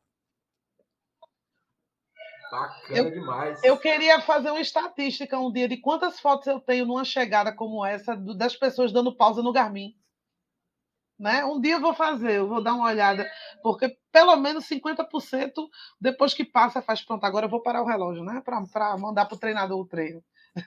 Speaker 1: Bacana
Speaker 2: eu,
Speaker 1: demais.
Speaker 2: Eu queria fazer uma estatística um dia de quantas fotos eu tenho numa chegada como essa, das pessoas dando pausa no Garmin. Né? Um dia eu vou fazer, eu vou dar uma olhada, porque pelo menos cinquenta por cento depois que passa, faz pronto, agora eu vou parar o relógio, né? Para mandar para o treinador o treino.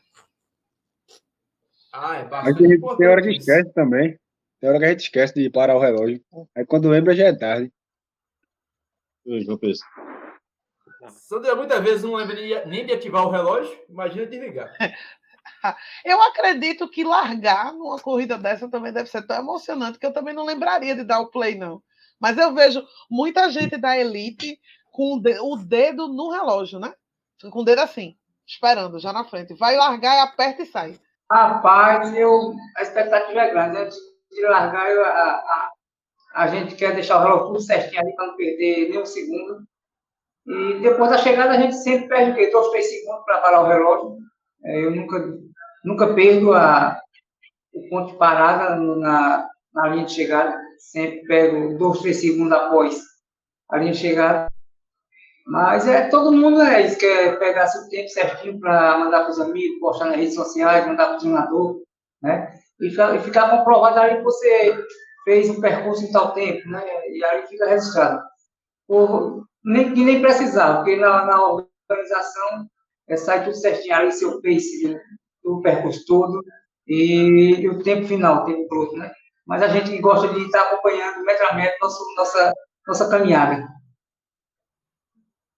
Speaker 1: Ah, é
Speaker 5: bastante Mas tem, tem hora que esquece também. Tem hora que a gente esquece de parar o relógio. Aí quando lembra já é tarde.
Speaker 8: João Pedro.
Speaker 1: Sandra muitas vezes não lembra nem de ativar o relógio, imagina desligar.
Speaker 2: Eu acredito que largar numa corrida dessa também deve ser tão emocionante que eu também não lembraria de dar o play, não. Mas eu vejo muita gente da elite com o dedo no relógio, né? Com o dedo assim, esperando, já na frente. Vai largar, aperta e sai.
Speaker 6: Rapaz, eu, a expectativa é grande. Antes de largar, eu, a, a, a gente quer deixar o relógio tudo certinho ali para não perder nem um segundo. E depois da chegada, a gente sempre perde o quê? Dois, três segundos para parar o relógio. É, eu nunca, nunca perdo a, o ponto de parada na, na linha de chegada. Sempre pego dois, três segundos após a linha de chegada. Mas é, todo mundo é isso, quer pegar seu tempo certinho para mandar para os amigos, postar nas redes sociais, mandar para o treinador, né? E ficar, e ficar comprovado ali que você fez um percurso em tal tempo, né? E aí fica registrado. Por, nem, nem precisar, porque na, na organização é, sai tudo certinho ali, seu pace do percurso todo e, e o tempo final, o tempo todo, né? Mas a gente gosta de estar acompanhando metro a metro nosso, nossa, nossa caminhada.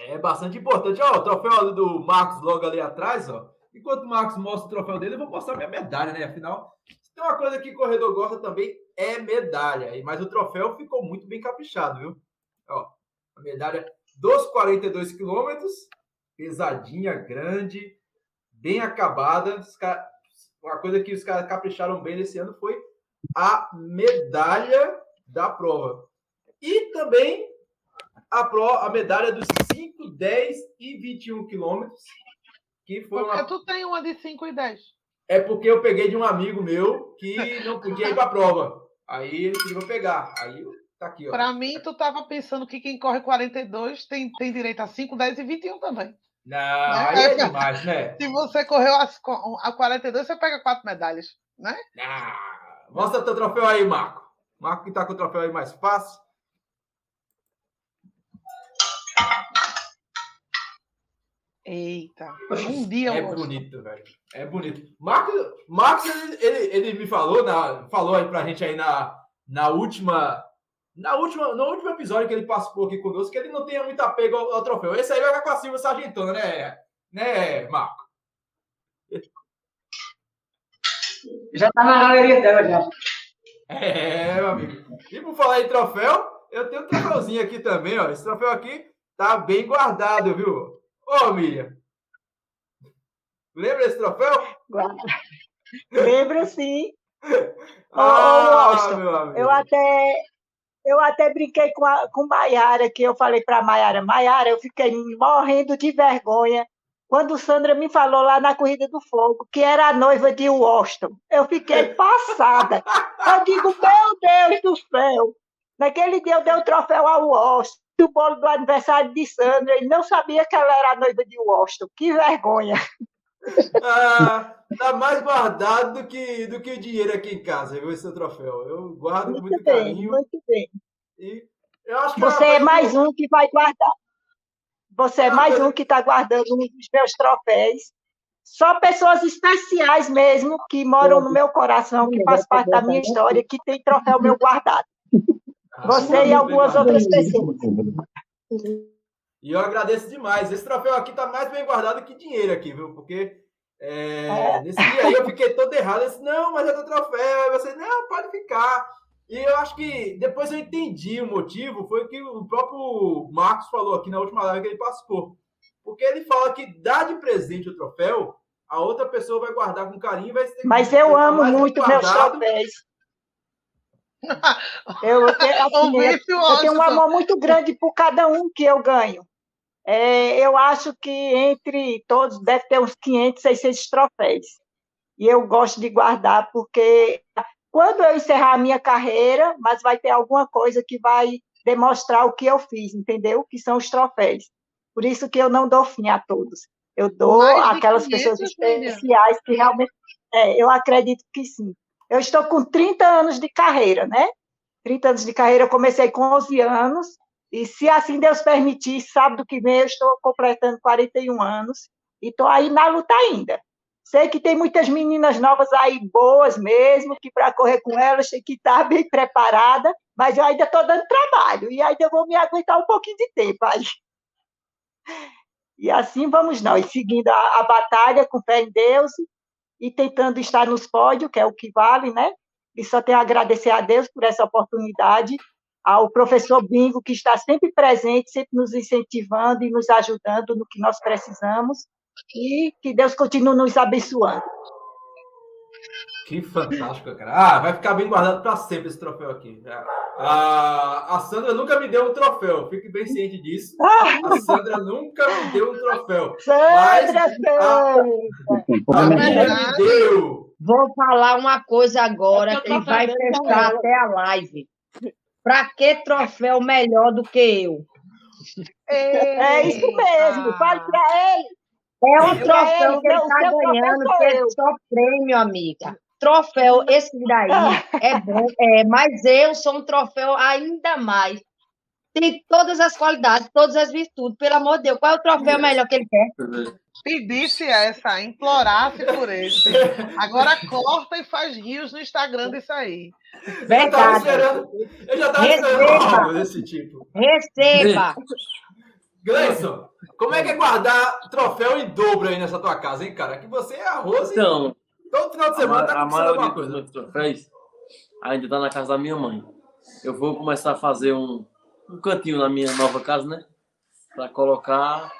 Speaker 1: É bastante importante. Ó, o troféu do Marcos logo ali atrás, ó. Enquanto o Marcos mostra o troféu dele, eu vou mostrar minha medalha, né? Afinal, se tem uma coisa que o corredor gosta também, é medalha. Mas o troféu ficou muito bem caprichado, viu? Ó, a medalha dos quarenta e dois quilômetros, pesadinha, grande, bem acabada. Uma coisa que os caras capricharam bem nesse ano foi a medalha da prova. E também a, pro, a medalha dos cinco, dez e vinte e um quilômetros. Que foi
Speaker 2: porque
Speaker 1: uma...
Speaker 2: tu tem uma de cinco e dez.
Speaker 1: É porque eu peguei de um amigo meu que não podia ir para a prova. Aí ele pediu para pegar. Aí tá aqui, ó.
Speaker 2: Para mim, tu tava pensando que quem corre quarenta e dois tem, tem direito a cinco, dez e vinte e um também.
Speaker 1: Não, né? Aí é demais, né?
Speaker 2: Se você correu a quarenta e dois, você pega quatro medalhas, né?
Speaker 1: Ah, mostra teu troféu aí, Marco. Marco que tá com o troféu aí mais fácil.
Speaker 2: Eita, um dia
Speaker 1: é bonito, velho. É bonito. Marcos, Marcos ele, ele, ele me falou, na, falou aí pra gente aí na, na última, na última, no último episódio que ele participou aqui conosco, que ele não tem muito apego ao, ao troféu. Esse aí vai ficar com a Silvia Sargentona, né, né, Marco?
Speaker 6: Já tá na galeria dela, já.
Speaker 1: É, meu amigo. E por falar em troféu, eu tenho um troféuzinho aqui também, ó. Esse troféu aqui tá bem guardado, viu? Ô, Miriam, lembra desse troféu?
Speaker 3: Lembro, sim.
Speaker 1: Ah,
Speaker 3: ô, ô, meu amigo. Eu até, eu até brinquei com a com Maiara, que eu falei para Maiara, Maiara, eu fiquei morrendo de vergonha quando Sandra me falou lá na Corrida do Fogo que era a noiva de Washington. Eu fiquei passada. Eu digo, meu Deus do céu. Naquele dia eu dei o troféu ao Washington, o bolo do aniversário de Sandra, e não sabia que ela era a noiva de Washington. Que vergonha.
Speaker 1: Ah, tá mais guardado do que, do que o dinheiro aqui em casa, viu, esse troféu. Eu guardo com muito, muito bem, carinho.
Speaker 3: Muito bem.
Speaker 1: E eu acho que
Speaker 3: Você é mais um que vai guardar. Você é mais um que está guardando um dos meus troféus. Só pessoas especiais mesmo, que moram no meu coração, que faz parte da minha história, que tem troféu meu guardado. Você e algumas outras pessoas.
Speaker 1: E eu agradeço demais. Esse troféu aqui está mais bem guardado que dinheiro aqui, viu? Porque é, é. nesse dia aí eu fiquei todo errado. Eu disse, não, mas é do troféu. Aí você, não, pode ficar. E eu acho que depois eu entendi o motivo. Foi o que o próprio Marcos falou aqui na última live que ele participou. Porque ele fala que dá de presente o troféu, a outra pessoa vai guardar com carinho e vai ter.
Speaker 3: Mas eu amo muito meus troféus. Eu, eu, assim, eu, eu tenho um amor muito grande por cada um que eu ganho. É, eu acho que entre todos deve ter uns quinhentos, seiscentos troféus. E eu gosto de guardar porque quando eu encerrar a minha carreira, mas vai ter alguma coisa que vai demonstrar o que eu fiz, entendeu? Que são os troféus. Por isso que eu não dou fim a todos. Eu dou aquelas pessoas especiais que realmente... É, eu acredito que sim. Eu estou com trinta anos de carreira, né? trinta anos de carreira, eu comecei com onze anos, e se assim Deus permitir, sábado que vem eu estou completando quarenta e um anos, e estou aí na luta ainda. Sei que tem muitas meninas novas aí, boas mesmo, que para correr com elas tem que estar bem preparada, mas eu ainda estou dando trabalho, e ainda vou me aguentar um pouquinho de tempo aí. E assim vamos nós, seguindo a, a batalha com fé em Deus, e tentando estar nos pódios, que é o que vale, né? E só tenho a agradecer a Deus por essa oportunidade, ao professor Bingo, que está sempre presente, sempre nos incentivando e nos ajudando no que nós precisamos, e que Deus continue nos abençoando.
Speaker 1: Que fantástico, cara. Ah, vai ficar bem guardado para sempre esse troféu aqui. A, a Sandra nunca me deu um troféu, fique bem ciente disso. A Sandra nunca me deu um troféu.
Speaker 3: Sandra,
Speaker 1: mas a, a Miriam me deu.
Speaker 7: Vou falar uma coisa agora que vai fechar até a live. Para que troféu melhor do que eu?
Speaker 3: É isso mesmo, fale para ele.
Speaker 7: É um troféu que ele está ganhando, que é só prêmio, amiga. Troféu, esse daí é bom, é, mas eu sou um troféu ainda mais. Tem todas as qualidades, todas as virtudes. Pelo amor de Deus, qual é o troféu melhor que ele quer?
Speaker 2: Pedisse essa, implorasse por esse. Agora corta e faz rios no Instagram disso aí.
Speaker 7: Verdade.
Speaker 1: Eu já estava esperando algo desse tipo.
Speaker 7: Receba.
Speaker 1: Gleison, como é que é guardar troféu em dobro aí nessa tua casa, hein, cara? Que você é arroz
Speaker 4: Então,
Speaker 1: e todo final de semana tá
Speaker 4: a
Speaker 1: conquistando
Speaker 4: maioria
Speaker 1: alguma
Speaker 4: dos
Speaker 1: coisa.
Speaker 4: meus troféus ainda tá na casa da minha mãe. Eu vou começar a fazer um, um cantinho na minha nova casa, né? Para colocar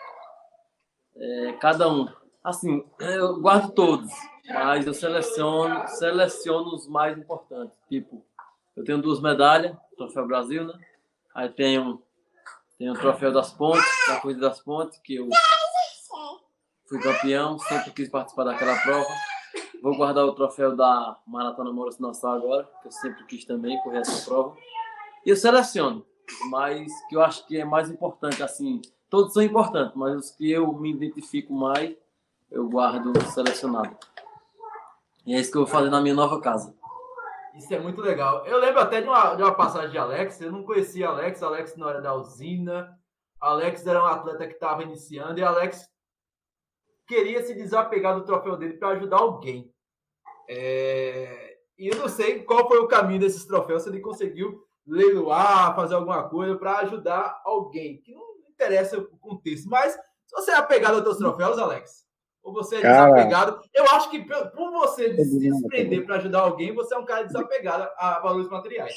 Speaker 4: é, cada um. Assim, eu guardo todos, mas eu seleciono, seleciono os mais importantes. Tipo, eu tenho duas medalhas, Troféu Brasil, né? Aí tenho, tenho o Troféu das Pontes, da Corrida das Pontes, que eu fui campeão, sempre quis participar daquela prova. Vou guardar o troféu da Maratona Maurício Nassau agora, que eu sempre quis também correr essa prova. E eu seleciono, mas que eu acho que é mais importante, assim, todos são importantes, mas os que eu me identifico mais, eu guardo selecionado. E é isso que eu vou fazer na minha nova casa.
Speaker 1: Isso é muito legal. Eu lembro até de uma, de uma passagem de Alex. Eu não conhecia Alex. Alex não era da usina. Alex era um atleta que estava iniciando. E Alex queria se desapegar do troféu dele para ajudar alguém. É... E eu não sei qual foi o caminho desses troféus. Se ele conseguiu leiloar, fazer alguma coisa para ajudar alguém. Que não interessa o contexto. Mas se você é apegado aos teus troféus, Alex... ou você é
Speaker 5: Cara,
Speaker 1: desapegado. Eu acho que por você se desprender para ajudar alguém, você é um cara desapegado a valores materiais.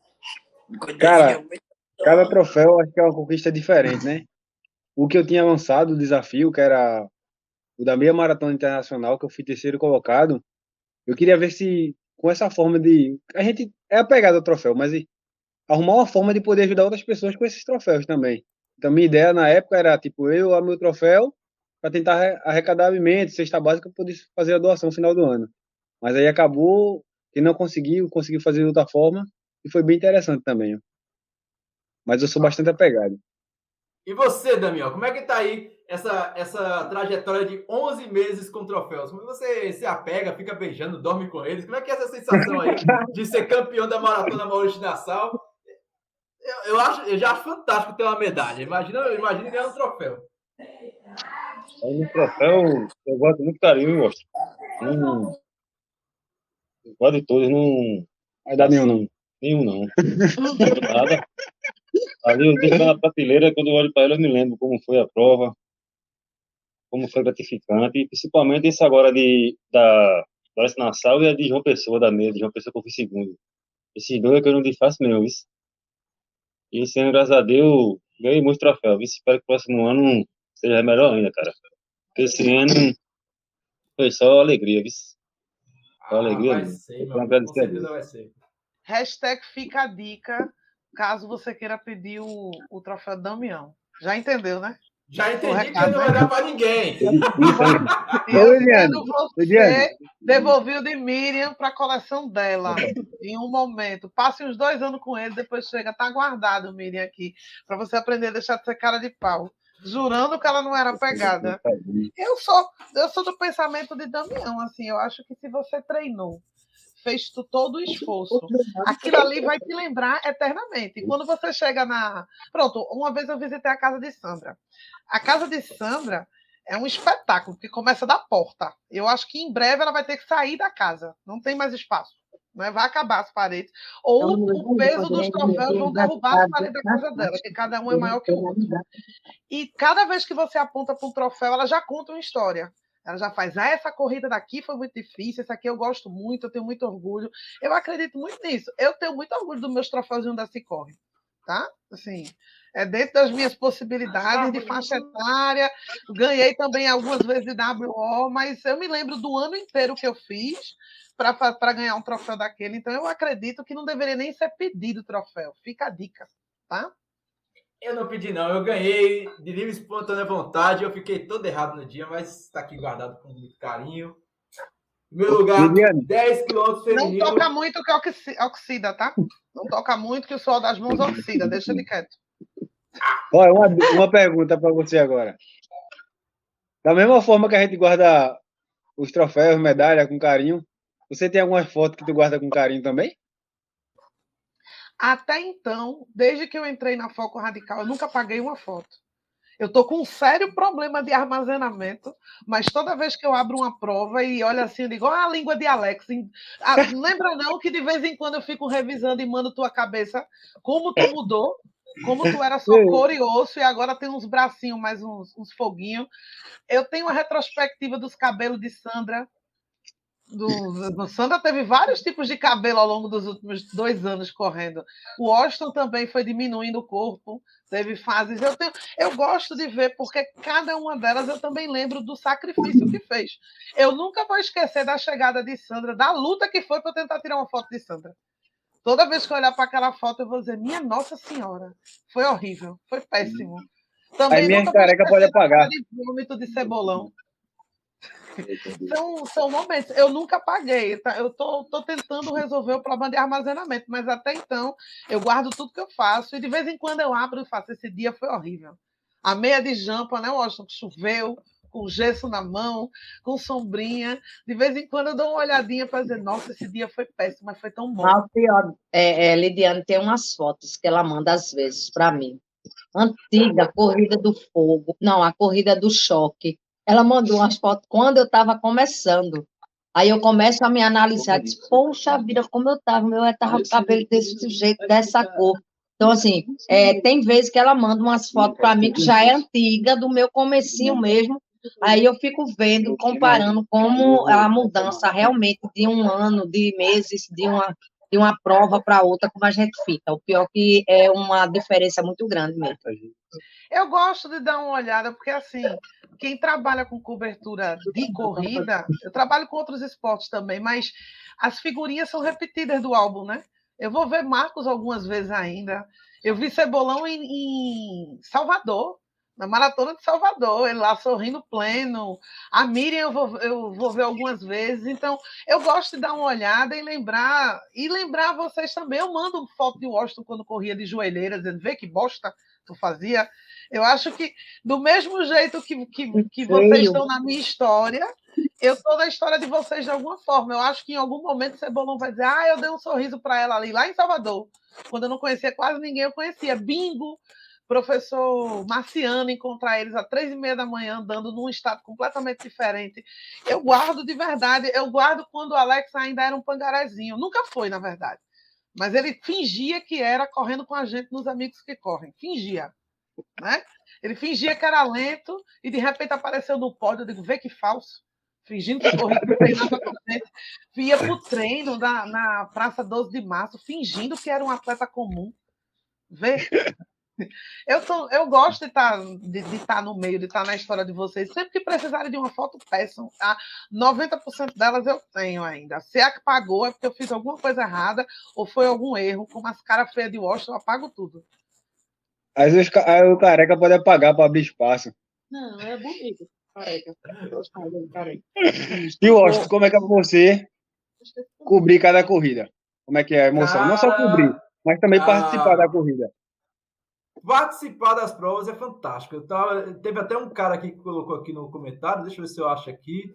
Speaker 5: cara, cada troféu acho que é uma conquista diferente, né? O que eu tinha lançado, o desafio, que era o da meia maratona internacional, que eu fui terceiro colocado, eu queria ver se, com essa forma de... A gente é apegado ao troféu, mas arrumar uma forma de poder ajudar outras pessoas com esses troféus também. Então, minha ideia na época era, tipo, eu, o meu troféu, para tentar arrecadar alimentos, cesta básica, para poder fazer a doação no final do ano. Mas aí acabou que não conseguiu, conseguiu fazer de outra forma, e foi bem interessante também. Mas eu sou bastante apegado.
Speaker 1: E você, Damião, como é que tá aí essa, essa trajetória de onze meses com troféus? Como você se apega, fica beijando, dorme com eles? Como é que é essa sensação aí de ser campeão da Maratona Maurício Nassau? Eu, eu, acho, eu já acho fantástico ter uma medalha. Imagina, imagina ganhar um troféu.
Speaker 8: Aí no troféu, eu gosto muito carinho, eu gosto. Não, eu gosto de todos, não.
Speaker 5: Vai dar nenhum, não.
Speaker 8: Nenhum, não. Não gosto nada. Ali eu deixo na prateleira, quando eu olho para ela, eu me lembro como foi a prova, como foi gratificante, e principalmente isso agora de, da Maurício Nassau e a de João Pessoa, da meia, de João Pessoa que eu fui segundo. Esses dois é que eu não desfaço mesmo, isso. E esse ano, graças a Deus, ganhei muito troféu. Espero que o próximo ano seja melhor ainda, cara. Porque esse ano foi só alegria, viu? Só
Speaker 1: Ah,
Speaker 8: alegria
Speaker 1: vai
Speaker 8: mesmo.
Speaker 1: ser,
Speaker 8: Então,
Speaker 1: meu.
Speaker 8: agradecer
Speaker 1: Com
Speaker 8: a
Speaker 1: certeza
Speaker 8: Deus.
Speaker 1: vai ser.
Speaker 2: Hashtag fica a dica, caso você queira pedir o, o troféu do Damião. Já entendeu, né?
Speaker 1: Já
Speaker 2: O
Speaker 1: entendi que
Speaker 2: recado,
Speaker 1: ele não vai dar para ninguém.
Speaker 2: E
Speaker 5: Ô,
Speaker 2: eu
Speaker 5: Eliane,
Speaker 2: vendo você
Speaker 5: Eliane.
Speaker 2: devolver o de Miriam para a coleção dela em um momento. Passe uns dois anos com ele, depois chega. Tá guardado, Miriam, aqui, para você aprender a deixar de ser cara de pau. Jurando que ela não era pegada. Eu sou, eu sou do pensamento de Damião, assim. Eu acho que se você treinou, fez tu- todo o esforço, aquilo ali vai te lembrar eternamente. E quando você chega na... Pronto, uma vez eu visitei a casa de Sandra. A casa de Sandra é um espetáculo, que começa da porta. Eu acho que em breve ela vai ter que sair da casa. Não tem mais espaço. Né? Vai acabar as paredes. Ou o peso dos troféus vão derrubar as paredes da casa dela, porque cada um é maior que o outro. E cada vez que você aponta para um troféu, ela já conta uma história. Ela já faz, ah, essa corrida daqui foi muito difícil, essa aqui eu gosto muito, eu tenho muito orgulho. Eu acredito muito nisso. Eu tenho muito orgulho dos meus troféus da Cicorre, tá? Assim, é dentro das minhas possibilidades de faixa etária. Ganhei também algumas vezes de W O, mas eu me lembro do ano inteiro que eu fiz para ganhar um troféu daquele. Então, eu acredito que não deveria nem ser pedido o troféu. Fica a dica, tá?
Speaker 1: Eu não pedi, não. Eu ganhei de livre e espontânea vontade. Eu fiquei todo errado no dia, mas está aqui guardado com muito carinho. Meu lugar,
Speaker 5: Eliane.
Speaker 1: dez quilômetros
Speaker 2: Não
Speaker 1: feminino.
Speaker 2: toca muito que oxi- oxida, tá? Não toca muito que o suor das mãos oxida. Deixa ele quieto.
Speaker 5: Olha, uma, uma pergunta para você agora. Da mesma forma que a gente guarda os troféus, medalha com carinho, você tem algumas fotos que tu guarda com carinho também?
Speaker 2: Até então, desde que eu entrei na Foco Radical, eu nunca paguei uma foto. Eu estou com um sério problema de armazenamento, mas toda vez que eu abro uma prova e olho assim, eu digo, ah, a língua de Alex. Ah, lembra não que de vez em quando eu fico revisando e mando tua cabeça como tu mudou? como tu era só cor e osso e agora tem uns bracinhos, mais uns, uns foguinhos. Eu tenho uma retrospectiva dos cabelos de Sandra. Do, do Sandra teve vários tipos de cabelo ao longo dos últimos dois anos correndo. O Washington também foi diminuindo o corpo, teve fases. Eu, tenho, eu gosto de ver, porque cada uma delas eu também lembro do sacrifício que fez. Eu nunca vou esquecer da chegada de Sandra, da luta que foi para tentar tirar uma foto de Sandra. Toda vez que eu olhar para aquela foto, eu vou dizer: minha Nossa Senhora, foi horrível, foi péssimo. Também
Speaker 5: Aí minha
Speaker 2: nunca vou
Speaker 5: careca
Speaker 2: esquecer
Speaker 5: pode apagar.
Speaker 2: de vômito de Cebolão. São, são momentos. Eu nunca paguei, tá? Eu tô, tô tentando resolver o problema de armazenamento, mas até então eu guardo tudo que eu faço e de vez em quando eu abro e faço. Esse dia foi horrível. A meia de jampa, né, Washington? Choveu, com gesso na mão, com sombrinha. De vez em quando eu dou uma olhadinha para dizer: nossa, esse dia foi péssimo, mas foi tão bom.
Speaker 7: Mas o pior, é, é, Lidiane tem umas fotos que ela manda às vezes para mim. Antiga, Corrida do Fogo. Não, a Corrida do Choque. Ela mandou umas fotos quando eu estava começando. Aí eu começo a me analisar, disse: poxa vida, como eu estava, meu, eu estava com o cabelo desse jeito, dessa cor. Então, assim, é, tem vezes que ela manda umas fotos para mim que já é antiga, do meu comecinho mesmo. Aí eu fico vendo, comparando como a mudança realmente de um ano, de meses, de uma, de uma prova para outra, como a gente fica. O pior que é uma diferença muito grande mesmo.
Speaker 2: Eu gosto de dar uma olhada, porque assim, quem trabalha com cobertura de corrida, eu trabalho com outros esportes também, mas as figurinhas são repetidas do álbum, né? Eu vou ver Marcos algumas vezes ainda. Eu vi Cebolão em, em Salvador, na Maratona de Salvador, ele lá sorrindo pleno. A Miriam eu vou, eu vou ver algumas vezes. Então, eu gosto de dar uma olhada e lembrar, e lembrar vocês também. Eu mando foto de Washington quando corria de joelheira, dizendo: vê que bosta tu fazia. Eu acho que, do mesmo jeito que, que, que vocês estão na minha história, eu estou na história de vocês de alguma forma. Eu acho que em algum momento o Cebolão vai dizer: ah, eu dei um sorriso para ela ali, lá em Salvador, quando eu não conhecia quase ninguém, eu conhecia. Bingo, professor Marciano, encontrar eles às três e meia da manhã, andando num estado completamente diferente. Eu guardo de verdade, eu guardo quando o Alex ainda era um pangarezinho. Nunca foi, na verdade. Mas ele fingia que era, correndo com a gente nos Amigos que Correm. Fingia. Né? Ele fingia que era lento e de repente apareceu no pódio. Eu digo: vê que falso. Fingindo que corria, que treinava com a gente. Ia para o treino na, na Praça doze de Março, fingindo que era um atleta comum. Vê? Eu, tô, eu gosto de estar tá, de, de tá no meio, de estar tá na história de vocês. Sempre que precisarem de uma foto, peçam. Tá? noventa por cento delas eu tenho ainda. Se a que pagou é porque eu fiz alguma coisa errada ou foi algum erro. Como as caras feias de Washington, eu apago tudo.
Speaker 5: Às vezes aí o careca pode apagar para abrir espaço.
Speaker 2: Não, é bonito. Careca. careca.
Speaker 5: E Washington, como é que é para você cobrir cada corrida? Como é que é a emoção? Cara, não só cobrir, mas também cara, participar da corrida.
Speaker 1: Participar das provas é fantástico. Eu tava, teve até um cara aqui que colocou aqui no comentário, deixa eu ver se eu acho aqui.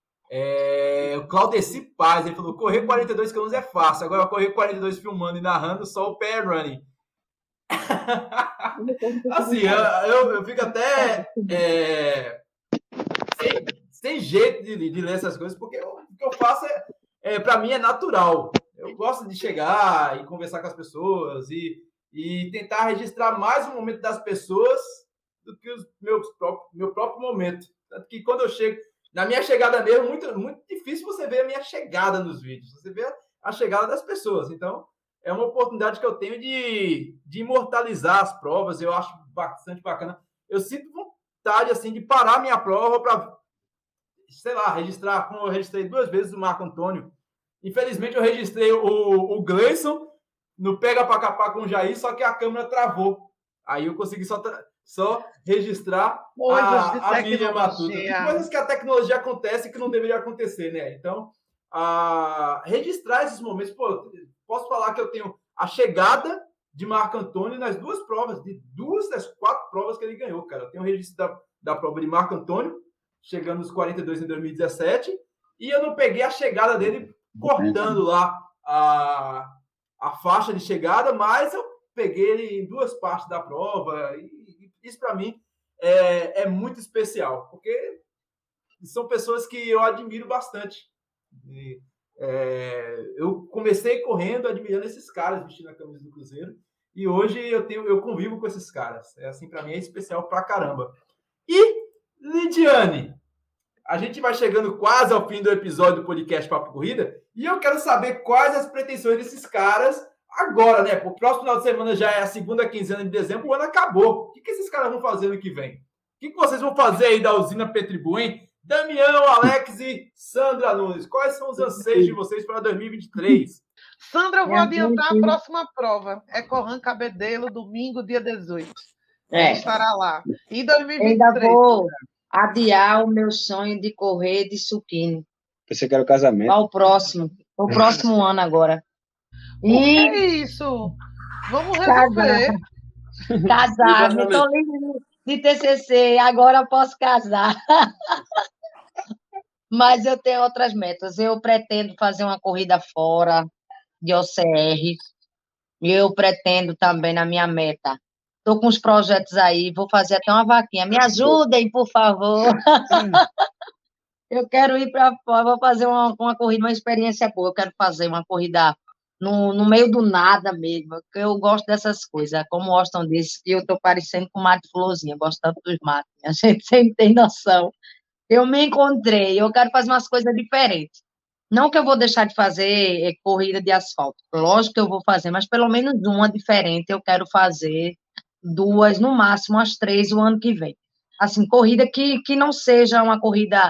Speaker 1: É, o Claudeci Paz, ele falou: correr quarenta e dois quilômetros é fácil, agora correr quarenta e dois filmando e narrando só o pé running. Assim, eu, eu, eu fico até é, sem, sem jeito de, de ler essas coisas, porque eu, o que eu faço é, é para mim é natural. Eu gosto de chegar e conversar com as pessoas e, e tentar registrar mais o momento das pessoas do que o meu próprio, meu próprio momento. Tanto que quando eu chego, na minha chegada mesmo, muito, muito difícil você ver a minha chegada nos vídeos, você vê a, a chegada das pessoas. Então, é uma oportunidade que eu tenho de, de imortalizar as provas. Eu acho bastante bacana. Eu sinto vontade, assim, de parar minha prova para, sei lá, registrar, como eu registrei duas vezes o Marco Antônio. Infelizmente, eu registrei o, o Gleison no Pega Pra Capar com o Jair, só que a câmera travou. Aí eu consegui só, só registrar a, a Miriam Matuta. Coisas que a tecnologia acontece que não deveria acontecer, né? Então, a, registrar esses momentos... Pô, posso falar que eu tenho a chegada de Marco Antônio nas duas provas, de duas das quatro provas que ele ganhou, cara. Eu tenho o registro da, da prova de Marco Antônio, chegando nos quarenta e dois em dois mil e dezessete, e eu não peguei a chegada dele cortando lá a, a faixa de chegada, mas eu peguei ele em duas partes da prova, e, e isso para mim é, é muito especial, porque são pessoas que eu admiro bastante. E, É, eu comecei correndo admirando esses caras vestindo a camisa do Cruzeiro E hoje eu, tenho, eu convivo com esses caras. É assim, para mim é especial pra caramba. E, Lidiane, a gente vai chegando quase ao fim do episódio do podcast Papo Corrida e eu quero saber quais as pretensões desses caras agora, né? O próximo final de semana já é a segunda quinzena de dezembro, o ano acabou. O que, que esses caras vão fazer no que vem? O que, que vocês vão fazer aí da usina Petribu, hein? Damião, Alex e Sandra Nunes, quais são os anseios de vocês para dois mil e vinte e três?
Speaker 2: Sandra, eu vou adiantar a próxima prova. É Corran Cabedelo, domingo, dia dezoito.
Speaker 7: É.
Speaker 2: Ele estará lá. E dois mil e vinte e
Speaker 7: Ainda
Speaker 2: três?
Speaker 7: vou adiar o meu sonho de correr de suquinho.
Speaker 5: Pensei que era o casamento.
Speaker 7: Ao próximo. O próximo ano agora.
Speaker 2: Por que
Speaker 7: E
Speaker 2: isso? Vamos resolver.
Speaker 7: casar. Me estou livre de T C C. Agora eu posso casar. Mas eu tenho outras metas. Eu pretendo fazer uma corrida fora de O C R. E eu pretendo também na minha meta. Estou com os projetos aí, vou fazer até uma vaquinha. Me ajudem, por favor. Eu quero ir para fora, vou fazer uma, uma corrida, uma experiência boa. Eu quero fazer uma corrida no, no meio do nada mesmo. Porque eu gosto dessas coisas. Como o Austin disse, que eu estou parecendo com mato florzinha. Eu gosto tanto dos matos. A gente sempre tem noção. Eu me encontrei, eu quero fazer umas coisas diferentes. Não que eu vou deixar de fazer é, corrida de asfalto. Lógico que eu vou fazer, mas pelo menos uma diferente eu quero fazer, duas, no máximo as três o ano que vem. Assim, corrida que, que não seja uma corrida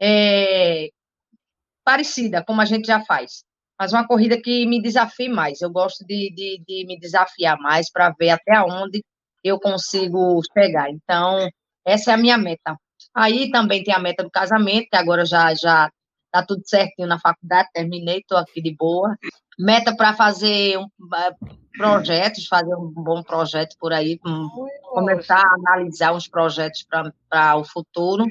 Speaker 7: é, parecida, como a gente já faz, mas uma corrida que me desafie mais. Eu gosto de, de, de me desafiar mais para ver até onde eu consigo chegar. Então, essa é a minha meta. Aí também tem a meta do casamento, que agora já já está tudo certinho na faculdade, terminei, estou aqui de boa. Meta para fazer um, projetos, fazer um bom projeto por aí, um, começar a analisar uns projetos para o futuro.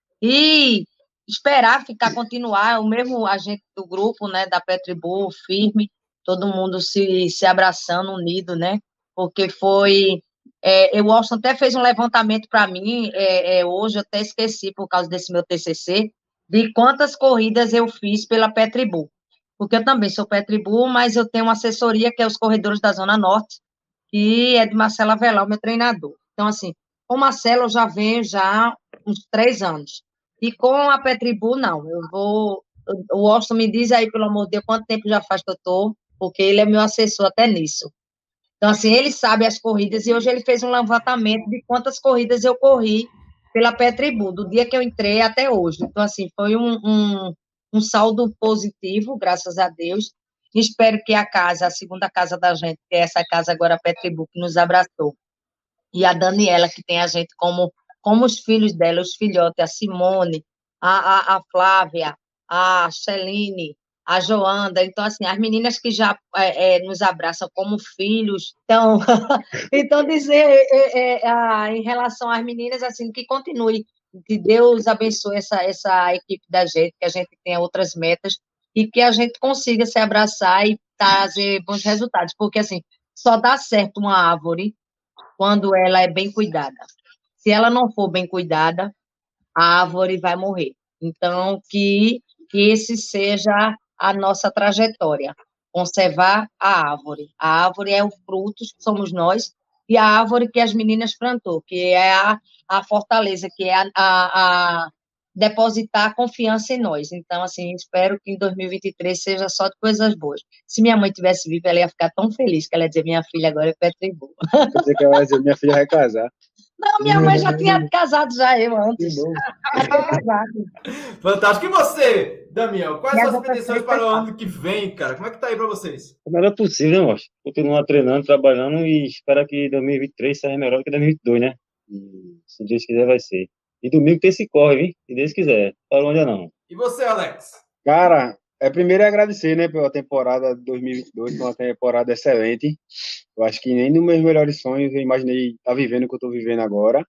Speaker 7: E esperar ficar, continuar, o mesmo agente do grupo, né, da Petribu, firme, todo mundo se, se abraçando, unido, né, porque foi... É, o Austin até fez um levantamento para mim, é, é, hoje eu até esqueci, por causa desse meu T C C, de quantas corridas eu fiz pela Petribu, porque eu também sou Petribu, mas eu tenho uma assessoria que é os corredores da Zona Norte, que é de Marcelo Avelar, o meu treinador. Então, assim, com o Marcelo eu já venho já uns três anos, e com a Petribu, não, eu vou... O Austin me diz aí, pelo amor de Deus, quanto tempo já faz que eu estou, porque ele é meu assessor até nisso. Então, assim, ele sabe as corridas, e hoje ele fez um levantamento de quantas corridas eu corri pela Petribu, do dia que eu entrei até hoje. Então, assim, foi um, um, um saldo positivo, graças a Deus. Espero que a casa, a segunda casa da gente, que é essa casa agora, a Petribu, que nos abraçou, e a Daniela, que tem a gente como, como os filhos dela, os filhotes, a Simone, a, a, a Flávia, a Celine, a Joanda, então, assim, as meninas que já é, é, nos abraçam como filhos, então, então dizer é, é, a, em relação às meninas, assim, que continue, que Deus abençoe essa, essa equipe da gente, que a gente tenha outras metas e que a gente consiga se abraçar e trazer bons resultados, porque, assim, só dá certo uma árvore quando ela é bem cuidada. Se ela não for bem cuidada, a árvore vai morrer. Então, que, que esse seja a nossa trajetória, conservar a árvore. A árvore é o fruto, somos nós, e a árvore que as meninas plantou, que é a, a fortaleza, que é a, a, a depositar confiança em nós. Então, assim, espero que em dois mil e vinte e três seja só de coisas boas. Se minha mãe tivesse viva, ela ia ficar tão feliz que ela ia dizer, minha filha agora é Petribu.
Speaker 5: Pensei que ela ia dizer, minha filha vai casar.
Speaker 7: Não, minha mãe já tinha casado, já eu antes. Já tinha casado.
Speaker 1: Fantástico. E você, Damião? Quais são as pretensões para o ano que vem, cara? Como é que tá aí para vocês?
Speaker 8: O melhor possível, né, Austin? Continuar treinando, trabalhando e espero que dois mil e vinte e três seja melhor que dois mil e vinte e dois, né? E, se Deus quiser, vai ser. E domingo tem esse corre, viu? Se Deus quiser. Para onde não.
Speaker 1: E você, Alex?
Speaker 5: Cara, é primeiro é agradecer, né, pela temporada de dois mil e vinte e dois, foi uma temporada excelente. Eu acho que nem nos meus melhores sonhos eu imaginei estar vivendo o que eu estou vivendo agora.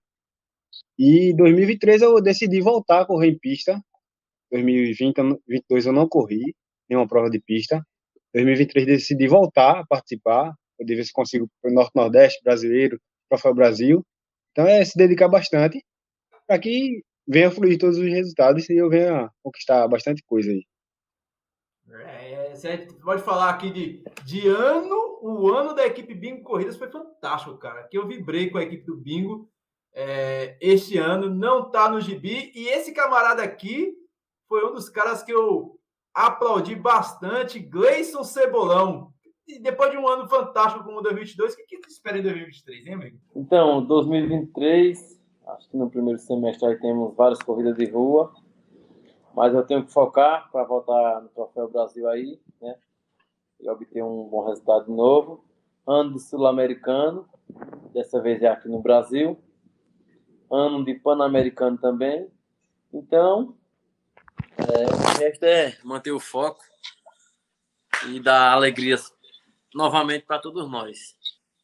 Speaker 5: E dois mil e vinte e três eu decidi voltar a correr em pista. dois mil e vinte, vinte e dois eu não corri nenhuma prova de pista. dois mil e vinte e três decidi voltar a participar. Eu devo ver se consigo para o Norte-Nordeste, brasileiro, Troféu Brasil. Então é se dedicar bastante para que venha fluir todos os resultados e eu venha conquistar bastante coisa aí.
Speaker 1: É, É, se a gente pode falar aqui de, de ano, o ano da equipe Bingo Corridas foi fantástico, cara. Que eu vibrei com a equipe do Bingo é, este ano, não tá no gibi. E esse camarada aqui foi um dos caras que eu aplaudi bastante, Gleison Cebolão. E depois de um ano fantástico como dois mil e vinte e dois, o que, que tu espera em dois mil e vinte e três, hein, amigo?
Speaker 4: Então, dois mil e vinte e três, acho que no primeiro semestre aí temos várias corridas de rua, mas eu tenho que focar para voltar no Troféu Brasil aí, né? E obter um bom resultado de novo. Ano de Sul-Americano, dessa vez é aqui no Brasil. Ano de Pan-Americano também. Então, é, o resto é manter o foco e dar alegrias novamente para todos nós.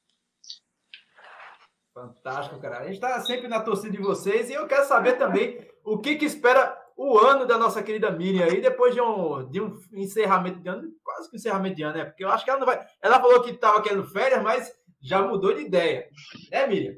Speaker 1: Fantástico, cara. A gente está sempre na torcida de vocês e eu quero saber também o que, que espera o ano da nossa querida Miriam aí, depois de um, de um encerramento de ano, quase que um encerramento de ano, né? Porque eu acho que ela não vai... Ela falou que estava querendo férias, mas já mudou de ideia. Né, Miriam?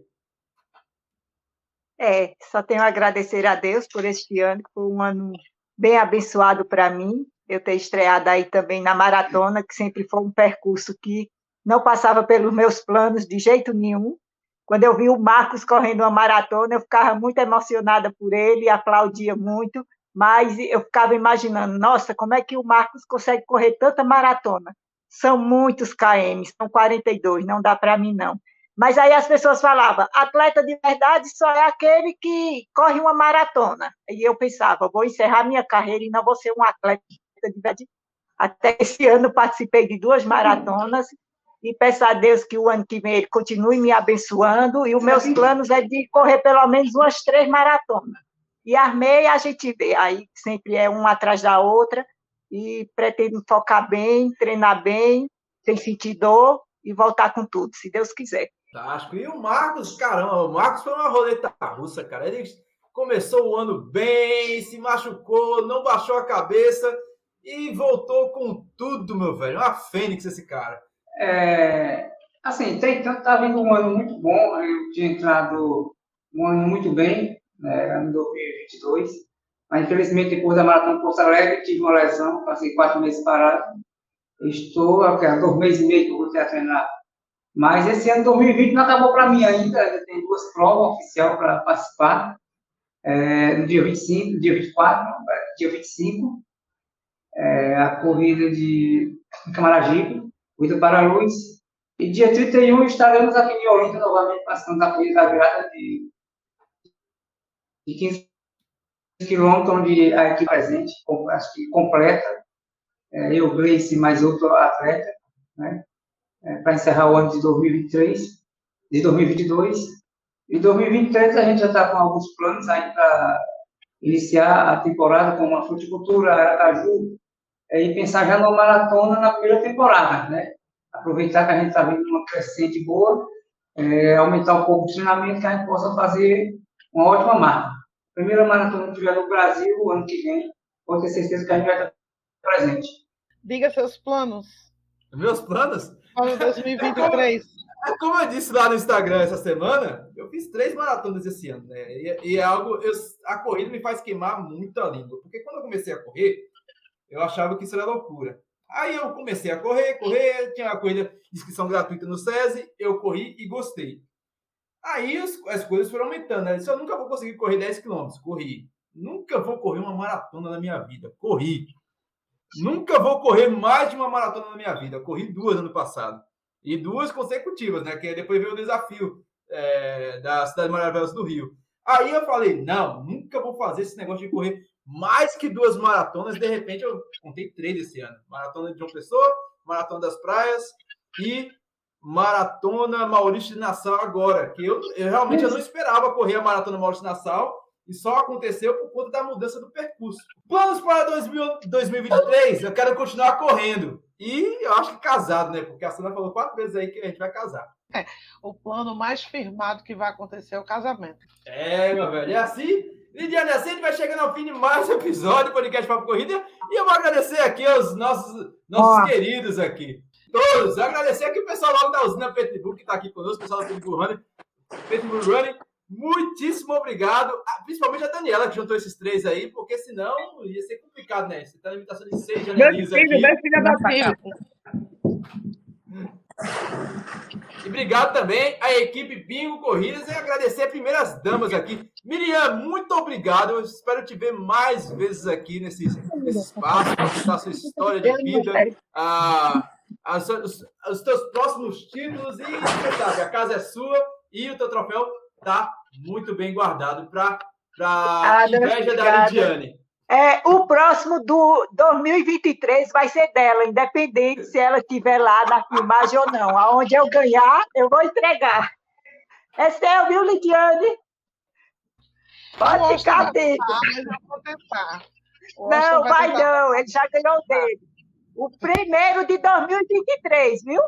Speaker 3: É, só tenho a agradecer a Deus por este ano, que foi um ano bem abençoado para mim. Eu ter estreado aí também na maratona, que sempre foi um percurso que não passava pelos meus planos de jeito nenhum. Quando eu vi o Marcos correndo uma maratona, eu ficava muito emocionada por ele, aplaudia muito, mas eu ficava imaginando, nossa, como é que o Marcos consegue correr tanta maratona? São muitos quilômetros, são quarenta e dois, não dá para mim, não. Mas aí as pessoas falavam, atleta de verdade só é aquele que corre uma maratona. E eu pensava, vou encerrar minha carreira e não vou ser um atleta de verdade. Até esse ano participei de duas maratonas e peço a Deus que o ano que vem ele continue me abençoando e os meus planos é de correr pelo menos umas três maratonas. E armei, a gente vê, aí sempre é uma atrás da outra e pretendo focar bem, treinar bem, sem sentir dor e voltar com tudo, se Deus quiser.
Speaker 1: Fantástico. E o Marcos, caramba, o Marcos foi uma roleta russa, cara. Ele começou o ano bem, se machucou, não baixou a cabeça e voltou com tudo, meu velho. Uma fênix esse cara.
Speaker 6: É, assim, está vindo um ano muito bom. Eu tinha entrado um ano muito bem, né, ano dois mil e vinte e dois. Mas, infelizmente, depois da Maratona de Porto Alegre, tive uma lesão, passei quatro meses parado. Estou há dois meses e meio que eu vou ter a treinar. Mas esse ano dois mil e vinte não acabou para mim ainda. Ainda tem duas provas oficiais para participar. É, no dia vinte e cinco, dia vinte e quatro, não, dia vinte e cinco, é, a corrida de Camaragibe, corrida para a luz. E dia trinta e um estaremos aqui em Olinda novamente participando da corrida da virada de, de quinze quilômetros, onde a equipe presente, acho que completa, é, eu, Gleice, mais outro atleta, né, é, para encerrar o ano de dois mil e vinte e três, de dois mil e vinte e dois. Em dois mil e vinte e três, a gente já está com alguns planos aí para iniciar a temporada com uma fruticultura, Aracaju, é, e pensar já numa maratona na primeira temporada, né? Aproveitar que a gente está vendo uma crescente boa, é, aumentar um pouco o treinamento, que a gente possa fazer uma ótima marca. Primeira maratona que tiver no Brasil, o ano que vem, pode ter certeza que a gente vai estar presente.
Speaker 2: Diga seus planos.
Speaker 1: Meus planos?
Speaker 2: Para dois mil e vinte e três.
Speaker 1: Como eu disse lá no Instagram essa semana, eu fiz três maratonas esse ano, né? E, e é algo, eu, a corrida me faz queimar muito a língua, porque quando eu comecei a correr, eu achava que isso era loucura. Aí eu comecei a correr, correr, tinha a corrida de inscrição gratuita no SESI, eu corri e gostei. Aí as, as coisas foram aumentando, né? Eu disse, eu nunca vou conseguir correr dez quilômetros, corri. Nunca vou correr uma maratona na minha vida, corri. Nunca vou correr mais de uma maratona na minha vida, corri duas ano passado. E duas consecutivas, né? Que depois veio o desafio é, da Cidade Maravilhosa do Rio. Aí eu falei, não, nunca vou fazer esse negócio de correr mais que duas maratonas. De repente, eu contei três esse ano. Maratona de João Pessoa, Maratona das Praias e Maratona Maurício de Nassau agora. Que eu, eu realmente eu não esperava correr a Maratona Maurício de Nassau e só aconteceu por conta da mudança do percurso. Planos para dois mil, dois mil e vinte e três, eu quero continuar correndo. E eu acho que casado, né? Porque a Sandra falou quatro vezes aí que a gente vai casar.
Speaker 2: É, o plano mais firmado que vai acontecer é o casamento.
Speaker 1: É, meu velho. É assim. Lidiane, assim a gente vai chegando ao fim de mais um episódio do Podcast Papo Corrida. E eu vou agradecer aqui aos nossos, nossos queridos aqui. Todos. Agradecer aqui o pessoal logo da usina Pitbull que está aqui conosco, o pessoal da Pitbull Running. Pitbull Running. Muitíssimo obrigado. Principalmente a Daniela, que juntou esses três aí, porque senão ia ser complicado. complicado, né? Você tá na limitação de seis
Speaker 7: Meu
Speaker 1: janelinhos
Speaker 7: filho,
Speaker 1: aqui.
Speaker 7: meu filho da filha.
Speaker 1: E obrigado também à equipe Bingo Corridas e agradecer as primeiras damas aqui. Miriam, muito obrigado. Eu espero te ver mais vezes aqui nesse, nesse espaço, para contar a sua história de vida, a, a, os, os teus próximos títulos. E você sabe, a casa é sua e o teu troféu está muito bem guardado para a inveja da Lidiane.
Speaker 3: É, o próximo do dois mil e vinte e três vai ser dela, independente se ela estiver lá na filmagem ou não. Aonde eu ganhar, eu vou entregar. É seu, viu, Lidiane? Pode ficar atento.
Speaker 2: Mas eu vou tentar.
Speaker 3: Não, vai, vai não, ele já ganhou dele. O primeiro de dois mil e vinte e três, viu?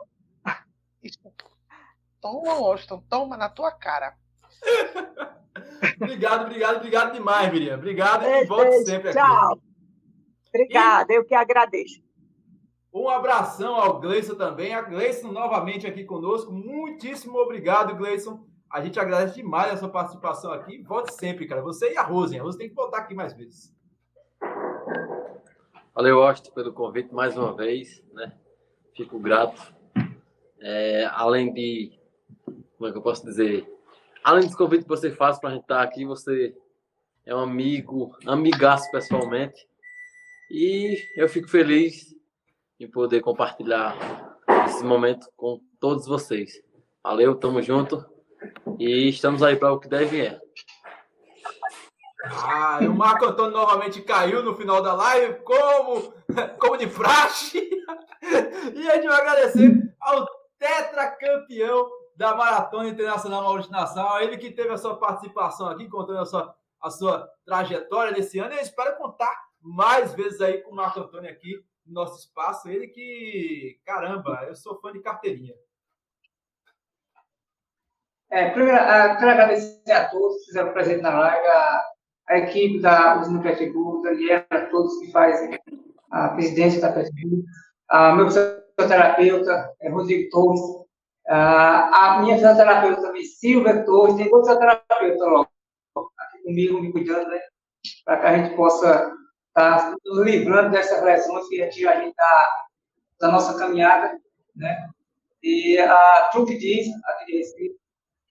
Speaker 2: Toma, Washington, toma na tua cara.
Speaker 1: Obrigado, obrigado, obrigado demais, Miriam. Obrigado e volte sempre aqui.
Speaker 3: Tchau. Obrigada, e eu que agradeço.
Speaker 1: Um abração ao Gleison também. A Gleison novamente aqui conosco. Muitíssimo obrigado, Gleison. A gente agradece demais a sua participação aqui. Volte sempre, cara. Você e a Rose. A Rose tem que voltar aqui mais vezes.
Speaker 4: Valeu, Austin, pelo convite mais uma vez, né? Fico grato. É, além de... Como é que eu posso dizer? Além dos convites que você faz para a gente estar aqui, você é um amigo, amigaço pessoalmente. E eu fico feliz em poder compartilhar esse momento com todos vocês. Valeu, tamo junto. E estamos aí para o que deve é.
Speaker 1: Ah, e o Marco Antônio novamente caiu no final da live, como, como de praxe. E a gente vai agradecer ao tetracampeão da Maratona Internacional Maurício Nassau, ele que teve a sua participação aqui, contando a sua, a sua trajetória desse ano. E eu espero contar mais vezes aí com o Marco Antônio aqui no nosso espaço. Ele que, caramba, eu sou fã de carteirinha.
Speaker 6: É, primeiro, uh, quero agradecer a todos que fizeram presente na live, a, a equipe da Usina Petfigu, o Daniel, a todos que fazem a presidência da Petfigu, a meu fisioterapeuta, é, Rodrigo Torres, a, a minha fisioterapeuta também, Silvia Torres, tem outro fisioterapeuta logo, aqui comigo, me cuidando, né, para que a gente possa estar tá nos livrando dessas lesões que a gente está da nossa caminhada, né, e a Truque Diz, aqui de Recife,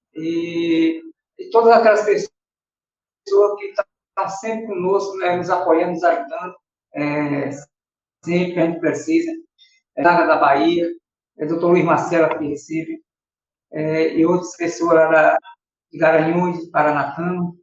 Speaker 6: E, e todas aquelas pessoas que estão sempre conosco, né, nos apoiando, nos ajudando, é, sempre que a gente precisa. É Nada da Bahia, é doutor Luiz Marcelo aqui em Recife, é, e outras pessoas lá de Garanhuns, de Paranacama.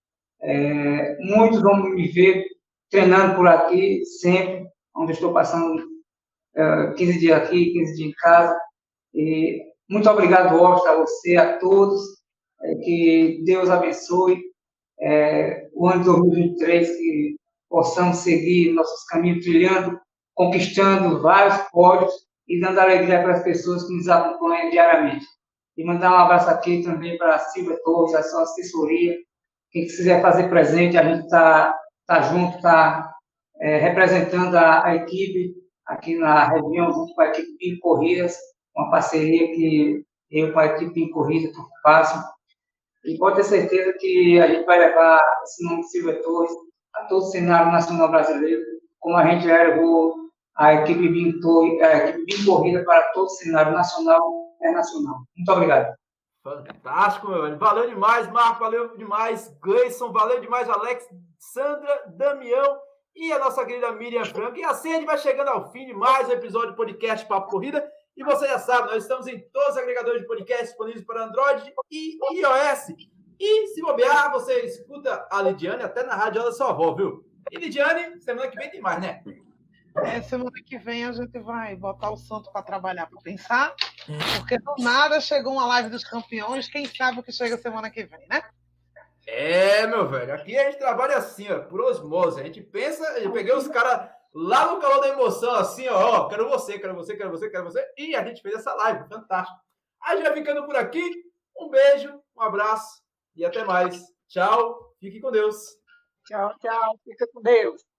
Speaker 6: É, muitos vão me ver treinando por aqui, sempre, onde eu estou passando é, quinze dias aqui, quinze dias em casa. E muito obrigado, Austin, a você, a todos. É, que Deus abençoe é, o ano de dois mil e vinte e três, que possamos seguir nossos caminhos trilhando, conquistando vários pódios e dando alegria para as pessoas que nos acompanham diariamente. E mandar um abraço aqui também para a Silvia Torres, a sua assessoria. Quem quiser fazer presente, a gente está tá junto, está é, representando a, a equipe aqui na região, junto com a equipe Bingo Corridas, uma parceria que eu com a equipe Bingo Corridas faço. E pode ter certeza que a gente vai levar esse nome de Silvia Torres a todo o cenário nacional brasileiro, como a gente já levou a equipe Bingo, Torres, a equipe Bingo Corrida para todo o cenário nacional e internacional. Muito obrigado.
Speaker 1: Fantástico, meu velho. Valeu demais, Marco. Valeu demais, Gleison. Valeu demais, Alex, Sandra, Damião e a nossa querida Miriam Franco. E assim a gente vai chegando ao fim de mais um episódio do podcast Papo Corrida. E você já sabe, nós estamos em todos os agregadores de podcast disponíveis para Android e iOS. E se bobear, você escuta a Lidiane até na rádio da sua avó, viu? E Lidiane, semana que vem tem mais, né?
Speaker 2: É, semana que vem a gente vai botar o santo para trabalhar, para pensar, porque do nada chegou uma live dos campeões, quem sabe o que chega semana que vem, né?
Speaker 1: É, meu velho, aqui a gente trabalha assim, ó, por osmose. A gente pensa, eu peguei os caras lá no calor da emoção, assim, ó, ó, quero você, quero você, quero você, quero você, e a gente fez essa live, fantástico. A gente vai ficando por aqui, um beijo, um abraço e até mais. Tchau, fique com Deus.
Speaker 3: Tchau, tchau, fica com Deus.